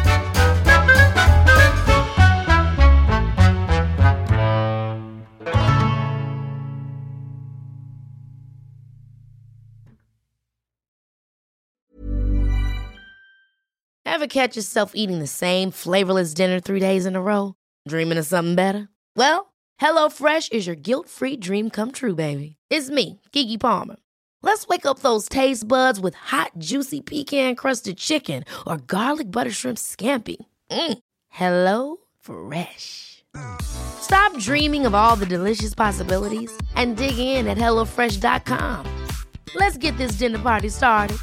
Ever catch yourself eating the same flavorless dinner 3 days in a row? Dreaming of something better? Well, HelloFresh is your guilt-free dream come true, baby. It's me, Keke Palmer. Let's wake up those taste buds with hot, juicy pecan-crusted chicken or garlic butter shrimp scampi. Hello Fresh. Stop dreaming of all the delicious possibilities and dig in at HelloFresh.com. Let's get this dinner party started.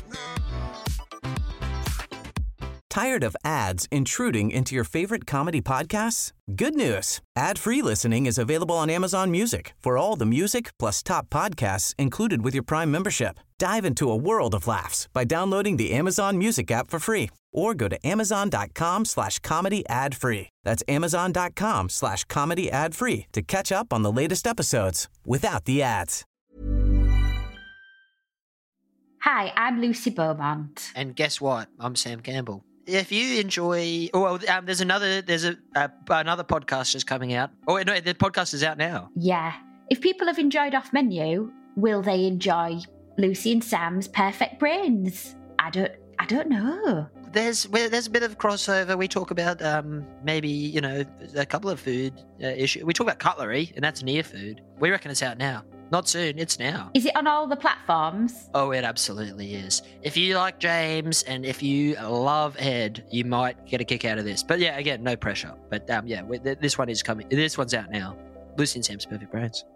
Tired of ads intruding into your favorite comedy podcasts? Good news. Ad-free listening is available on Amazon Music for all the music plus top podcasts included with your Prime membership. Dive into a world of laughs by downloading the Amazon Music app for free or go to amazon.com/comedy ad-free. That's amazon.com/comedy ad-free to catch up on the latest episodes without the ads. Hi, I'm Lucy Beaumont. And guess what? I'm Sam Campbell. If you enjoy, there's another podcast just coming out. Oh no, the podcast is out now. Yeah. If people have enjoyed Off Menu, will they enjoy Lucy and Sam's Perfect Brains? I don't know. There's a bit of crossover. We talk about maybe a couple of food issues. We talk about cutlery, and that's near food. We reckon it's out now. Not soon, it's now. Is it on all the platforms? Oh, it absolutely is. If you like James and if you love Ed, you might get a kick out of this. But yeah, again, no pressure. But this one is coming. This one's out now. Lucy and Sam's Perfect Brains.